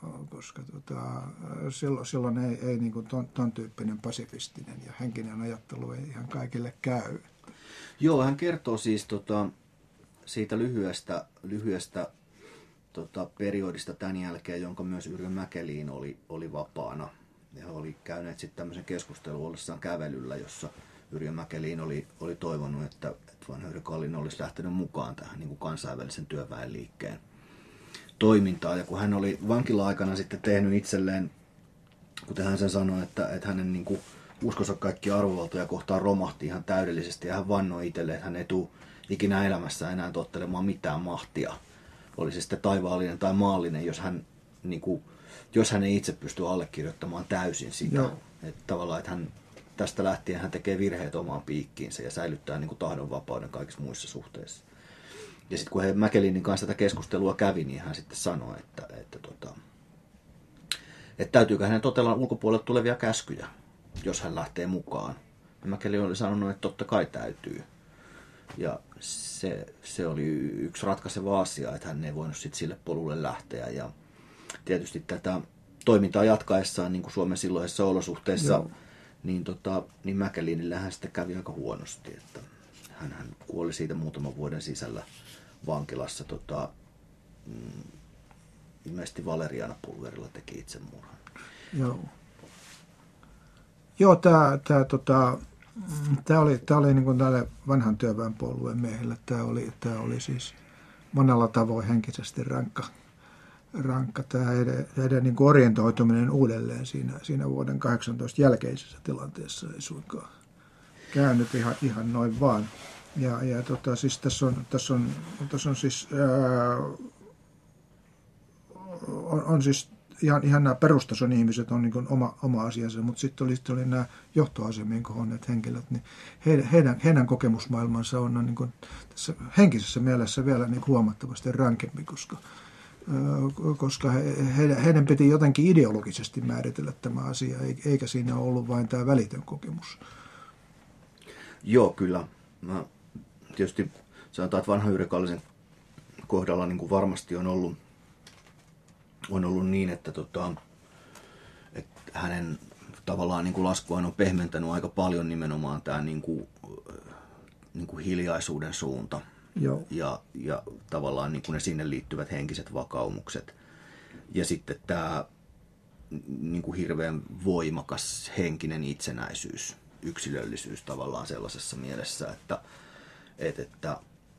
B: silloin ei niin kuin ton tyyppinen pasifistinen ja henkinen ajattelu ei ihan kaikille käy.
C: Joo, hän kertoo siis siitä lyhyestä periodista tämän jälkeen, jonka myös Yrjö Mäkelin oli vapaana. Ja he oli käyneet sitten tämmöisen keskustelun ollessaan kävelyllä, jossa Yrjö Mäkelin oli toivonut, että Vanha Yrjö Kallinen olisi lähtenyt mukaan tähän niin kuin kansainvälisen työväenliikkeen toimintaa. Ja kun hän oli vankila-aikana sitten tehnyt itselleen, kuten hän sen sanoi, että hänen niin kuin uskonsa kaikki arvovaltoja kohtaan romahti ihan täydellisesti. Ja hän vannoi itselleen, että hän ei tule ikinä elämässä enää tottelemaan mitään mahtia. Oli se sitten taivaallinen tai maallinen, jos hän ei itse pysty allekirjoittamaan täysin sitä. Että tavallaan, että hän tästä lähtien hän tekee virheet omaan piikkiinsä ja säilyttää niin kuin tahdonvapauden kaikissa muissa suhteissa. Ja sitten kun he Mäkelinin kanssa tätä keskustelua kävi, niin hän sitten sanoi, että täytyykö hänen totella ulkopuolelle tulevia käskyjä, jos hän lähtee mukaan. Ja Mäkelin oli sanonut, että totta kai täytyy. Ja se oli yksi ratkaiseva asia, että hän ei voinut sitten sille polulle lähteä. Ja tietysti tätä toimintaa jatkaessaan niin kuin Suomen silloisissa olosuhteissa, niin Mäkelinillä hän sitten kävi aika huonosti. Että hän kuoli siitä muutaman vuoden sisällä vankilassa. Ilmeisesti Valeriana Pulverilla teki itsemurhan.
B: Joo, tämä oli niin kuin tälle vanhan työväenpuolueen miehelle. Tämä oli siis monella tavoin henkisesti rankka tämä heidän niin kuin orientoituminen uudelleen siinä vuoden 18 jälkeisessä tilanteessa ei suinkaan käynyt ihan noin vaan. Ja siis tässä on siis on siis ihan nämä perustason ihmiset on niin kuin oma asiansa, mutta sitten oli nämä johtoasemien kohonneet henkilöt, niin heidän kokemusmaailmansa on niin kuin tässä henkisessä mielessä vielä niin kuin huomattavasti rankempi, koska heidän piti jotenkin ideologisesti määritellä tämä asia, eikä siinä ollut vain tämä välitön kokemus.
C: Joo, kyllä. Tietysti sanotaan, että vanhan Yrjö Kallisen kohdalla niin kuin varmasti on ollut niin, että hänen tavallaan niin kuin laskuaan on pehmentänyt aika paljon nimenomaan tämä niin kuin hiljaisuuden suunta.
B: Joo.
C: Ja tavallaan niin kuin ne sinne liittyvät henkiset vakaumukset. Ja sitten tämä niin kuin hirveän voimakas henkinen itsenäisyys, yksilöllisyys tavallaan sellaisessa mielessä, että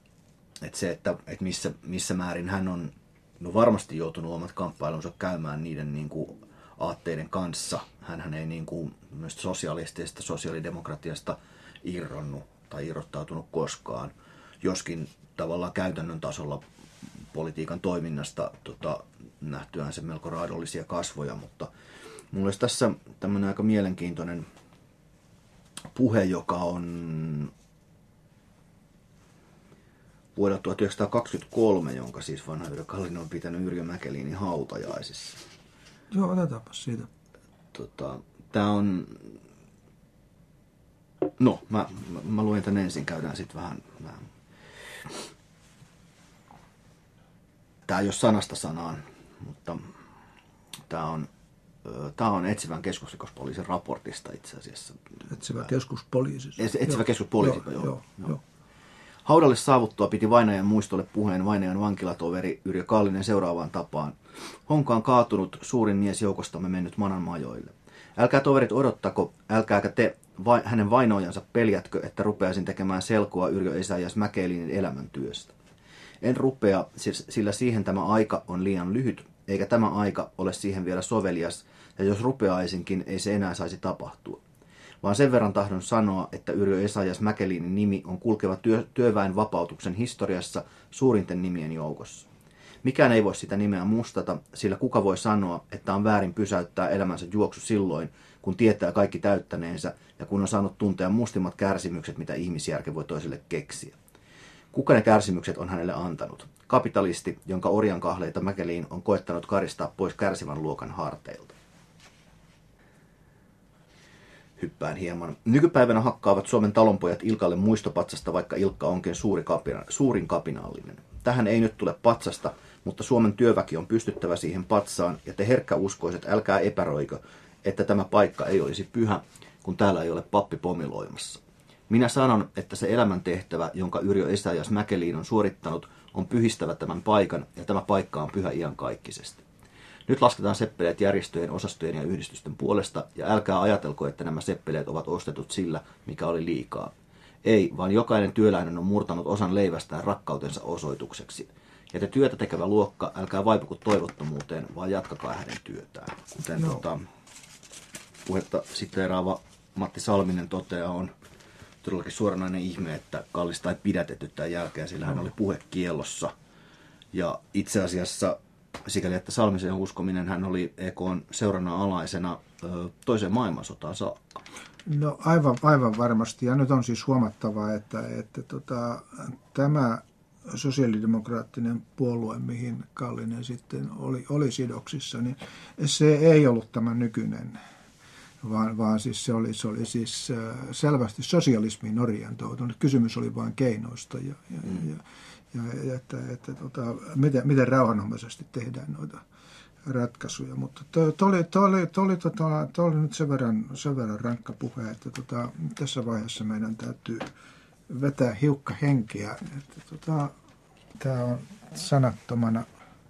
C: missä määrin hän on varmasti joutunut omat kamppailunsa käymään niiden niin kuin aatteiden kanssa. Hänhän ei niin kuin myös sosialistisesta sosiaalidemokratiasta irronnut tai irrottautunut koskaan, joskin tavallaan käytännön tasolla politiikan toiminnasta nähtyään se melko raadollisia kasvoja, mutta mulla olisi tässä tämmöinen aika mielenkiintoinen puhe, joka on vuodelta 1923, jonka siis vanha Yrjö Kallinen on pitänyt Yrjö Mäkelinin hautajaisissa.
B: Joo, otetaanpa siitä.
C: Tämä on... No, mä luen tän ensin, käydään sitten vähän... Tämä ei ole sanasta sanaan, mutta tämä on etsivän keskusrikospoliisin raportista itse asiassa.
B: Etsivä keskuspoliisi.
C: Etsivä keskuspoliisi, joo. Haudalle saavuttua piti vainajan muistolle puheen vainajan vankilatoveri Yrjö Kallinen seuraavaan tapaan. Honka on kaatunut, suurin mies joukostamme mennyt manan majoille. Älkää toverit odottako, älkääkä te hänen vainoajansa peljätkö, että rupeaisin tekemään selkoa Yrjö Esaias Mäkelinin elämäntyöstä. En rupea, sillä siihen tämä aika on liian lyhyt, eikä tämä aika ole siihen vielä sovelias, ja jos rupeaisinkin, ei se enää saisi tapahtua. Vaan sen verran tahdon sanoa, että Yrjö Esaias Mäkelinin nimi on kulkeva työväen vapautuksen historiassa suurinten nimien joukossa. Mikään ei voi sitä nimeä mustata, sillä kuka voi sanoa, että on väärin pysäyttää elämänsä juoksu silloin, kun tietää kaikki täyttäneensä ja kun on saanut tuntea mustimmat kärsimykset, mitä ihmisjärke voi toiselle keksiä. Kuka ne kärsimykset on hänelle antanut? Kapitalisti, jonka orjankahleita Mäkelin on koettanut karistaa pois kärsivän luokan harteilta. Hyppään hieman. Nykypäivänä hakkaavat Suomen talonpojat Ilkalle muistopatsasta, vaikka Ilkka onkin suurin kapinallinen. Tähän ei nyt tule patsasta, mutta Suomen työväki on pystyttävä siihen patsaan, ja te herkkäuskoiset, älkää epäröikö, että tämä paikka ei olisi pyhä, kun täällä ei ole pappi pomiloimassa. Minä sanon, että se elämäntehtävä, jonka Yrjö Esaias Mäkelin on suorittanut, on pyhistävä tämän paikan, ja tämä paikka on pyhä iankaikkisesti. Nyt lasketaan seppeleet järjestöjen, osastojen ja yhdistysten puolesta, ja älkää ajatelko, että nämä seppeleet ovat ostetut sillä, mikä oli liikaa. Ei, vaan jokainen työläinen on murtanut osan leivästään rakkautensa osoitukseksi. että työtä tekevä luokka, älkää vaipuko toivottomuuteen, vaan jatkakaa hänen työtään. Kuten puhetta siteeraava Matti Salminen toteaa, on todellakin suoranainen ihme, että Kallista ei pidätetty tämän jälkeen, sillä hän oli puhekiellossa. Ja itse asiassa, sikäli että Salmisen uskominen, hän oli EK:n seurana alaisena toiseen maailmansotaan saakka.
B: No aivan varmasti. Ja nyt on siis huomattavaa, että tämä sosiaalidemokraattinen puolue, mihin Kallinen sitten oli sidoksissa, niin se ei ollut tämä nykyinen, vaan siis se oli siis selvästi sosialismiin orientoitunut. Kysymys oli vain keinoista ja miten rauhanomaisesti tehdään noita ratkaisuja. Mutta tuo oli nyt sen verran rankka puhe, että tässä vaiheessa meidän täytyy vetää hiukka henkeä. Tämä on sanattomana.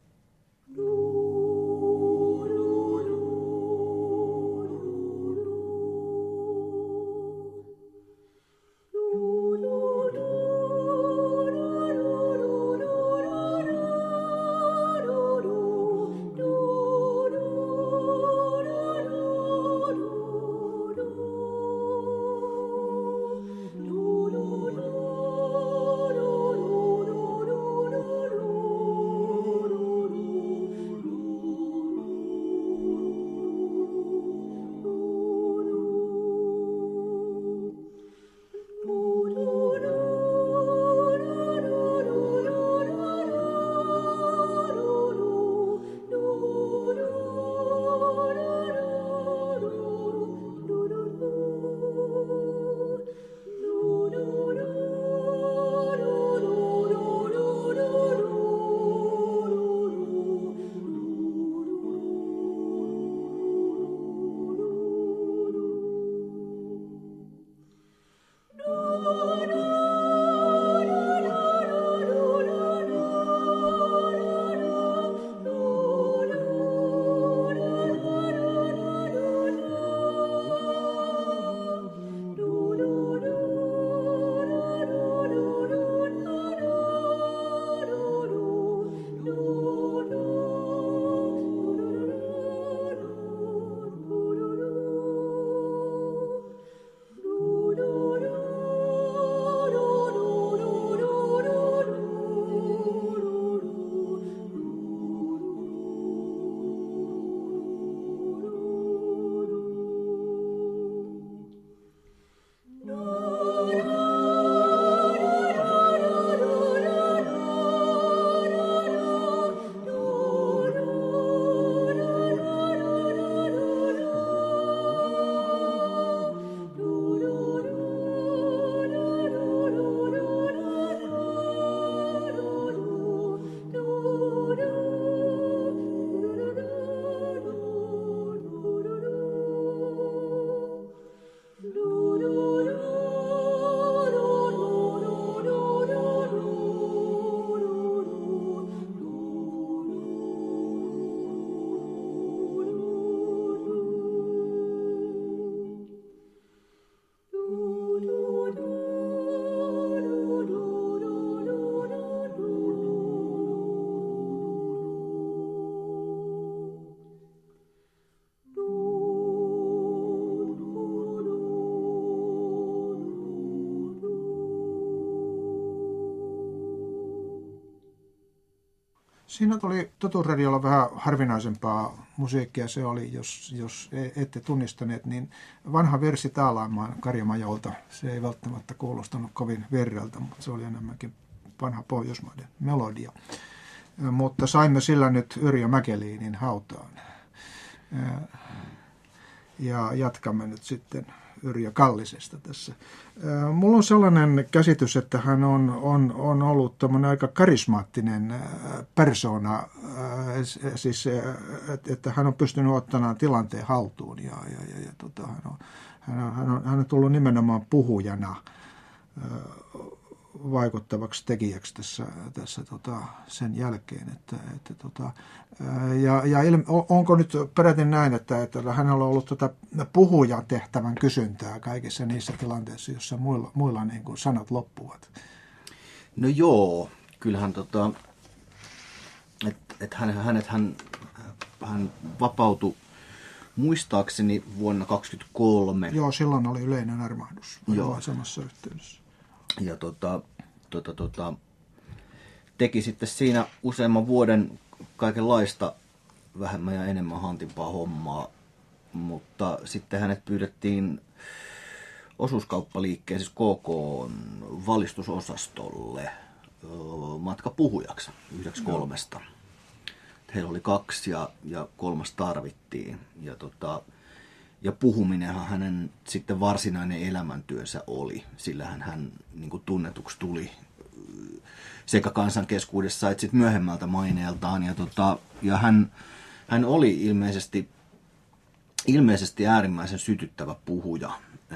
B: Siinä tuli Totuusradiolla vähän harvinaisempaa musiikkia. Se oli, jos ette tunnistaneet, niin vanha versi Taalaamaan Karjamajolta. Se ei välttämättä kuulostanut kovin verreltä, mutta se oli enemmänkin vanha pohjoismaiden melodia. Mutta saimme sillä nyt Yrjö Mäkeliinin hautaan. Ja jatkamme nyt sitten Yrjö Kallisesta tässä. Mulla on sellainen käsitys, että hän on ollut tämmöinen aika karismaattinen persona, siis että hän on pystynyt ottamaan tilanteen haltuun ja hän on tullut nimenomaan puhujana vaikuttavaksi tekijäksi tässä sen jälkeen. Onko nyt peräti näin, että hänellä on ollut puhujatehtävän kysyntää kaikissa niissä tilanteissa, joissa muilla niin kuin sanat loppuvat?
C: No joo, kyllähän hän vapautui muistaakseni vuonna 1923.
B: Joo, silloin oli yleinen armahdus. Joo. Samassa yhteydessä.
C: Ja teki sitten siinä useamman vuoden kaikenlaista vähemmän ja enemmän hantimpaa hommaa, mutta sitten hänet pyydettiin osuuskauppaliikkeen, siis KK:n valistusosastolle matkapuhujaksi 1/3. Heillä oli 2 ja 3 tarvittiin. Ja puhuminenhan hänen sitten varsinainen elämäntyönsä oli. Sillähän hän niin kuin tunnetuksi tuli sekä kansan keskuudessa että sitten myöhemmältä maineeltaan. Ja hän oli ilmeisesti äärimmäisen sytyttävä puhuja.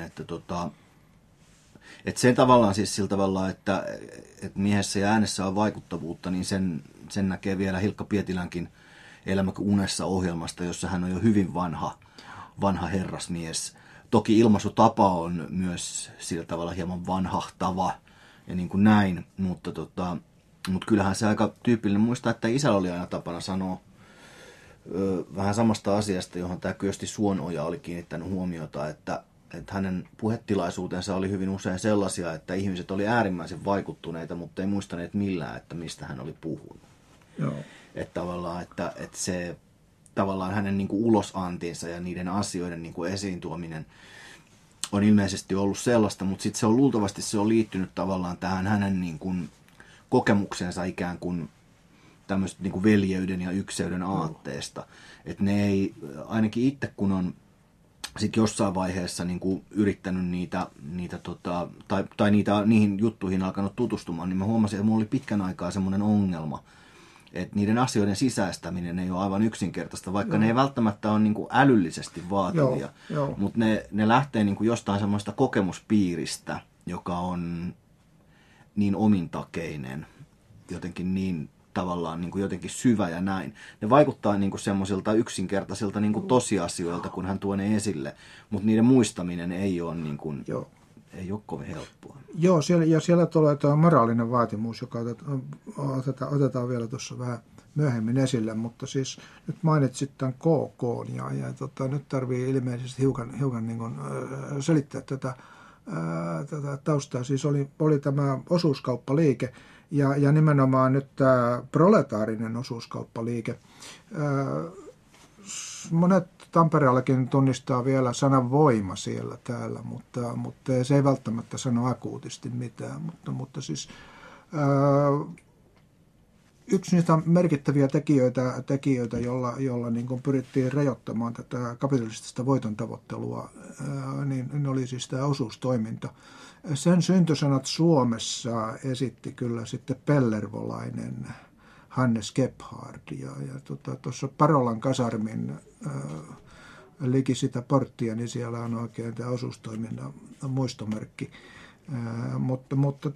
C: Että sen tavallaan siis sillä tavalla, että miehessä ja äänessä on vaikuttavuutta, niin sen näkee vielä Hilkka Pietilänkin Elämä unessa -ohjelmasta, jossa hän on jo hyvin vanha herrasmies. Toki ilmaisutapa on myös sillä tavalla hieman vanhahtava ja niin kuin näin, mutta kyllähän se aika tyypillinen. Muistaa, että isällä oli aina tapana sanoa vähän samasta asiasta, johon tämä Kyösti Suonoja oli kiinnittänyt huomiota, että hänen puhetilaisuutensa oli hyvin usein sellaisia, että ihmiset oli äärimmäisen vaikuttuneita, mutta ei muistaneet millään, että mistä hän oli puhunut.
B: Joo.
C: Että se tavallaan hänen niin kuin ulosantinsa ja niiden asioiden niin kuin esiin tuominen on ilmeisesti ollut sellaista, mutta sitten luultavasti se on liittynyt tavallaan tähän hänen niin kuin kokemuksensa ikään kuin tämmöistä niin kuin veljeyden ja ykseyden aatteesta. Että ne ei, ainakin itse kun on sitten jossain vaiheessa niin kuin yrittänyt niihin juttuihin alkanut tutustumaan, niin mä huomasin, että mulla oli pitkän aikaa semmoinen ongelma, että niiden asioiden sisäistäminen ei ole aivan yksinkertaista, vaikka ne ei välttämättä ole niin kuin älyllisesti vaativia, mutta ne lähtee niin kuin jostain semmoista kokemuspiiristä, joka on niin omintakeinen, jotenkin niin tavallaan niin kuin jotenkin syvä ja näin. Ne vaikuttaa niin kuin semmoisilta yksinkertaisilta niin kuin tosiasioilta, kun hän tuo ne esille, mutta niiden muistaminen ei ole, niin kuin, ei ole kovin helppoa.
B: Joo, siellä tulee tuo moraalinen vaatimus, joka otetaan vielä tuossa vähän myöhemmin esille, mutta siis nyt mainitsit tämän KK, ja nyt tarvii ilmeisesti hiukan niin kuin, selittää tätä taustaa. Siis oli tämä osuuskauppaliike, ja nimenomaan nyt tämä proletaarinen osuuskauppaliike. Monet Tampereellakin tunnistaa vielä sanan voima siellä täällä, mutta se ei välttämättä sano akuutisti mitään. Mutta siis yksi niistä merkittäviä tekijöitä jolla niin kuin pyrittiin rajoittamaan tätä kapitalistista voiton tavoittelua, niin oli siis tämä osuustoiminta. Sen syntysanat Suomessa esitti kyllä sitten pellervolainen Hannes Gebhard. Ja tuossa Parolan kasarmin liki sitä porttia, niin siellä on oikein tämä osuustoiminnan muistomerkki. Mutta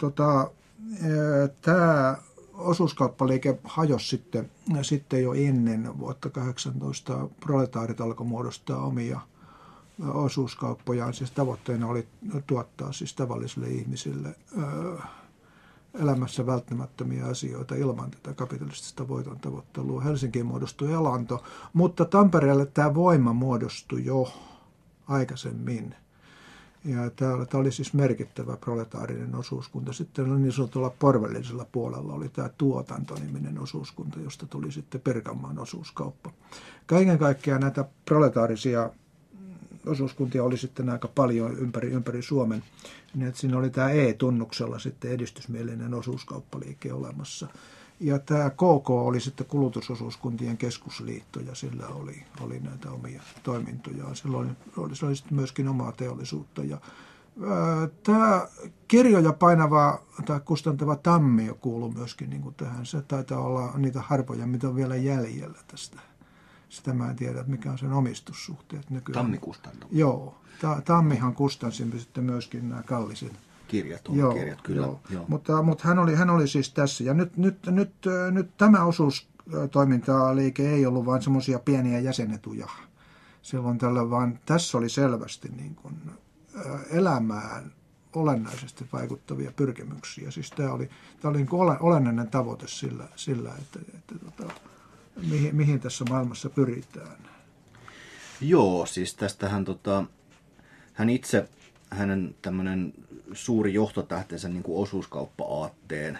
B: tämä osuuskauppaliike hajosi sitten jo ennen vuotta 18. Proletaarit alkoi muodostaa omia osuuskauppojaan. Siis tavoitteena oli tuottaa siis tavallisille ihmisille elämässä välttämättömiä asioita ilman tätä kapitalistista voiton tavoittelua. Helsinkiin muodostui elanto, mutta Tampereelle tämä voima muodostui jo aikaisemmin. Ja tämä oli siis merkittävä proletaarinen osuuskunta. Sitten niin sanotulla porvallisella puolella oli tämä Tuotanto-niminen osuuskunta, josta tuli sitten Pirkanmaan osuuskauppa. Kaiken kaikkiaan näitä proletaarisia osuuskuntia oli sitten aika paljon ympäri Suomen. Niin että siinä oli tämä E-tunnuksella sitten edistysmielinen osuuskauppaliike olemassa. Ja tämä KK oli sitten kulutusosuuskuntien keskusliitto, ja sillä oli näitä omia toimintojaan. Silloin oli sitten myöskin omaa teollisuutta. Ja tämä kirjoja painava tai kustantava Tammio kuului myöskin niin kuin tähän. Se taitaa olla niitä harvoja, mitä on vielä jäljellä tästä. Sitä mä en tiedä, mikä on sen omistussuhteet nykyään.
C: Tammikustantamo.
B: Joo. Tammihan kustansi sitten myöskin nämä Kallisen
C: kirjat, kyllä. Joo.
B: Mutta hän oli siis tässä. Ja nyt tämä osuustoimintaliike ei ollut vain semmoisia pieniä jäsenetuja silloin tällä, vaan tässä oli selvästi niin kuin elämään olennaisesti vaikuttavia pyrkimyksiä. Siis tämä oli niin kuin olennainen tavoite sillä että mihin tässä maailmassa pyritään.
C: Joo, siis tästähän hän itse, hänen tämmöinen suuri johtotähtensä niin kuin osuuskauppa-aatteen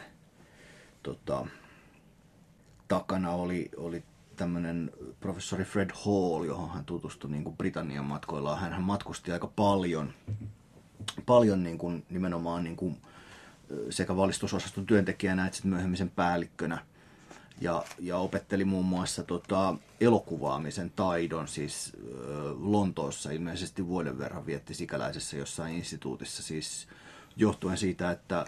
C: takana oli tämmöinen professori Fred Hall, johon hän tutustui niin kuin Britannian matkoillaan. Hän matkusti aika paljon niin kuin nimenomaan niin kuin sekä valistusosaston työntekijänä että sitten myöhemmin sen päällikkönä. Ja opetteli muun muassa elokuvaamisen taidon, siis Lontoossa ilmeisesti vuoden verran vietti sikäläisessä jossain instituutissa, siis johtuen siitä, että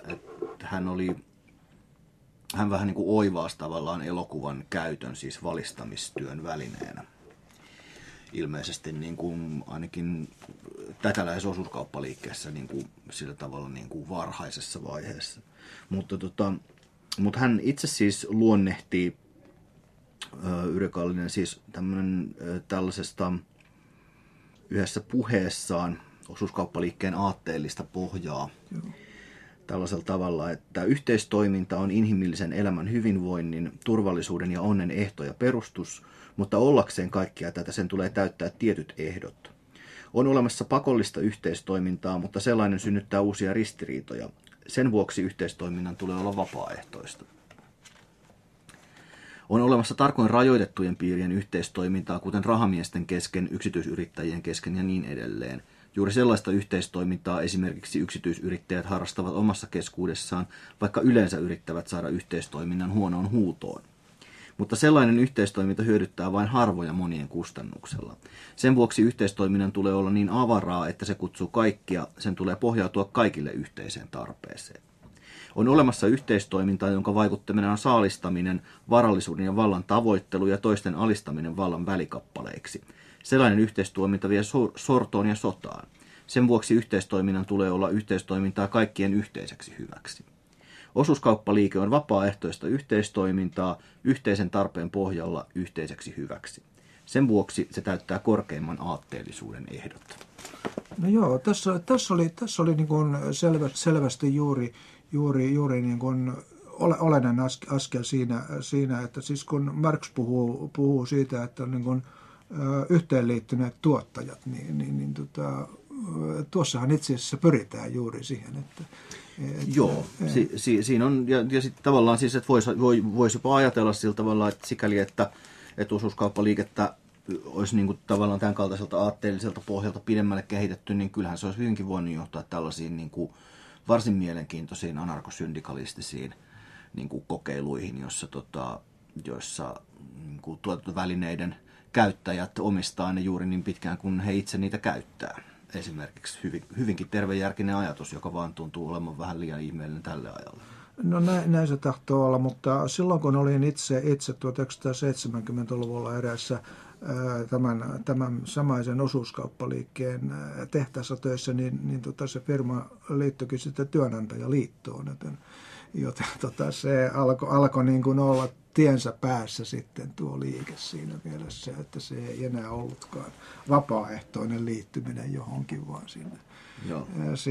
C: hän vähän niin kuin oivasi tavallaan elokuvan käytön, siis valistamistyön välineenä. Ilmeisesti niin kuin ainakin täkäläisessä osuuskauppaliikkeessä niin kuin sillä tavalla niin kuin varhaisessa vaiheessa. Mutta hän itse siis luonnehti Yrjö Kallinen siis tällaisesta yhdessä puheessaan osuuskauppaliikkeen aatteellista pohjaa. Joo. Tällaisella tavalla, että yhteistoiminta on inhimillisen elämän hyvinvoinnin, turvallisuuden ja onnen ehto ja perustus, mutta ollakseen kaikkea tätä sen tulee täyttää tietyt ehdot. On olemassa pakollista yhteistoimintaa, mutta sellainen synnyttää uusia ristiriitoja. Sen vuoksi yhteistoiminnan tulee olla vapaaehtoista. On olemassa tarkoin rajoitettujen piirien yhteistoimintaa, kuten rahamiesten kesken, yksityisyrittäjien kesken ja niin edelleen. Juuri sellaista yhteistoimintaa esimerkiksi yksityisyrittäjät harrastavat omassa keskuudessaan, vaikka yleensä yrittävät saada yhteistoiminnan huonoon huutoon. Mutta sellainen yhteistoiminta hyödyttää vain harvoja monien kustannuksella. Sen vuoksi yhteistoiminnan tulee olla niin avaraa, että se kutsuu kaikkia, sen tulee pohjautua kaikille yhteiseen tarpeeseen. On olemassa yhteistoimintaa, jonka vaikuttaminen on saalistaminen, varallisuuden ja vallan tavoittelu ja toisten alistaminen vallan välikappaleiksi. Sellainen yhteistoiminta vie sortoon ja sotaan. Sen vuoksi yhteistoiminnan tulee olla yhteistoimintaa kaikkien yhteiseksi hyväksi. Osuuskauppaliike on vapaaehtoista yhteistoimintaa yhteisen tarpeen pohjalla yhteiseksi hyväksi. Sen vuoksi se täyttää korkeimman aatteellisuuden ehdot.
B: No joo, tässä oli niin kuin selvästi juuri niin kuin olennainen askel siinä, että siis kun Marx puhuu siitä, että niin kuin yhteenliittyneet tuottajat, tuossahan itse asiassa pyritään juuri siihen, että
C: joo, siinä on, ja sitten tavallaan siis, että voisi jopa ajatella sillä tavalla, että sikäli, että osuuskauppaliikettä olisi niin kuin tavallaan tämän kaltaiselta aatteelliselta pohjalta pidemmälle kehitetty, niin kyllähän se olisi hyvinkin voinut johtaa tällaisiin niin kuin varsin mielenkiintoisiin anarkosyndikalistisiin niin kuin kokeiluihin, joissa niin kuin tuotantovälineiden käyttäjät omistaa ne juuri niin pitkään, kun he itse niitä käyttää. Esimerkiksi hyvinkin tervejärkinen ajatus, joka vaan tuntuu olemaan vähän liian ihmeellinen tälle ajalle.
B: No näin se tahtoo olla, mutta silloin kun olin itse 1970-luvulla eräässä tämän samaisen osuuskauppaliikkeen tehtaassa töissä, niin se firma liittyikin sitten työnantajaliittoon, joten se alkoi niin kuin olla tiensä päässä sitten tuo liike siinä mielessä, että se ei enää ollutkaan vapaaehtoinen liittyminen johonkin, vaan sinne. Joo.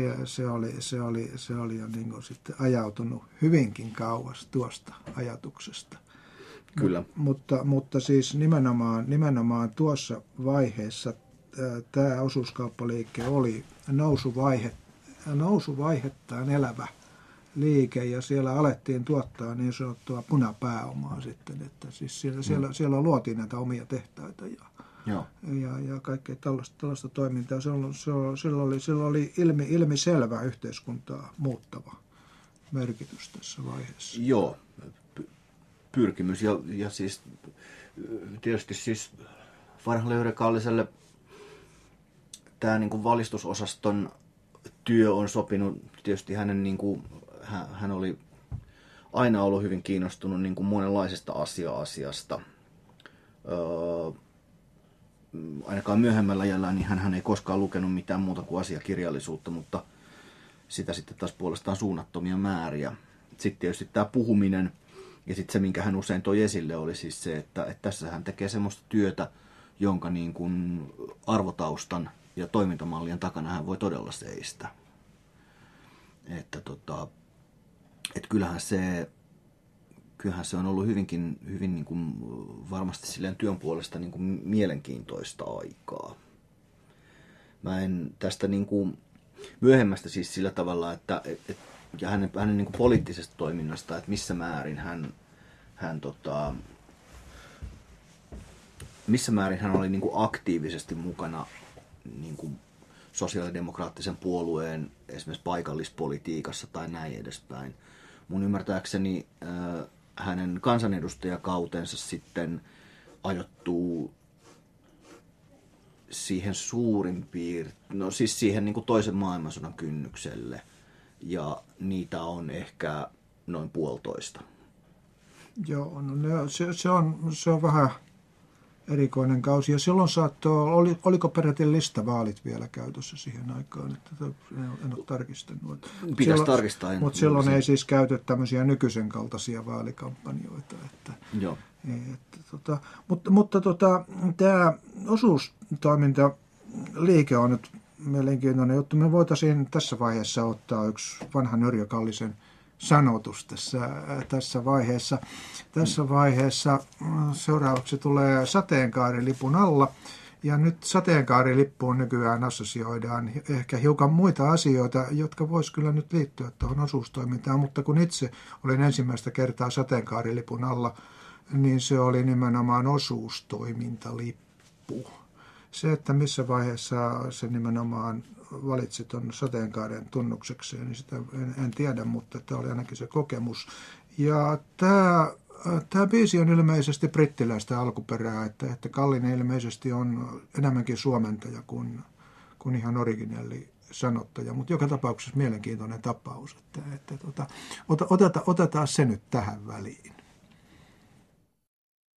B: Se oli jo niin kuin sitten ajautunut hyvinkin kauas tuosta ajatuksesta.
C: Kyllä.
B: Mutta siis nimenomaan tuossa vaiheessa tämä osuuskauppaliike oli nousuvaihettaan elävä liike, ja siellä alettiin tuottaa niin sanottua punapääomaa sitten, että siis siellä luotiin näitä omia tehtaita ja kaikkea tällaista toimintaa. Silloin oli ilmiselvä yhteiskuntaa muuttava merkitys tässä vaiheessa.
C: Joo, pyrkimys ja siis tietysti siis vanhalle Yrjö Kalliselle tämä niin kuin valistusosaston työ on sopinut tietysti hänen niin kuin hän oli aina ollut hyvin kiinnostunut niin kuin monenlaisesta asiasta. Ainakaan myöhemmällä jäljellä niin hän ei koskaan lukenut mitään muuta kuin asiakirjallisuutta, mutta sitä sitten taas puolestaan suunnattomia määriä. Sitten tietysti tämä puhuminen ja sitten se, minkä hän usein toi esille, oli siis se, että tässä hän tekee semmoista työtä, jonka niin kuin arvotaustan ja toimintamallien takana hän voi todella seistä. Että kyllähän kyllähän se on ollut hyvin niin kuin varmasti silleen työn puolesta niin kuin mielenkiintoista aikaa. Mä en tästä niin kuin myöhemmästä siis sillä tavalla, että ja hänen niin kuin poliittisesta toiminnasta, että missä määrin hän oli niin kuin aktiivisesti mukana niin kuin sosiaalidemokraattisen puolueen esimerkiksi paikallispolitiikassa tai näin edespäin. Mun ymmärtääkseni hänen kansanedustajakautensa sitten ajoittuu siihen siis siihen niin kuin toisen maailmansodan kynnykselle, ja niitä on ehkä noin 1,5.
B: Joo, no se on vähän erikoinen kausi. Ja silloin oliko peräti listavaalit vielä käytössä siihen aikaan? Että en ole tarkistanut.
C: Pitäisi tarkistaa.
B: Mutta silloin ei siis käyty tämmöisiä nykyisen kaltaisia vaalikampanjoita.
C: Joo.
B: Mutta tämä osuustoimintaliike on nyt mielenkiintoinen juttu. Me voitaisiin tässä vaiheessa ottaa yksi vanhan Yrjö Kallisen sanotus tässä vaiheessa. Tässä vaiheessa seuraavaksi tulee sateenkaarilipun alla. Ja nyt sateenkaarilippuun nykyään assosioidaan ehkä hiukan muita asioita, jotka vois kyllä nyt liittyä tuohon osuustoimintaan. Mutta kun itse olin ensimmäistä kertaa sateenkaarilipun alla, niin se oli nimenomaan osuustoimintalippu. Se, että missä vaiheessa se nimenomaan valitsi tuon sateenkaaren tunnuksekseen, niin sitä en tiedä, mutta tämä oli ainakin se kokemus. Ja tämä biisi on ilmeisesti brittiläistä alkuperää, että Kallinen ilmeisesti on enemmänkin suomentaja kuin ihan originelli sanottaja, mutta joka tapauksessa mielenkiintoinen tapaus. Otetaan se nyt tähän väliin.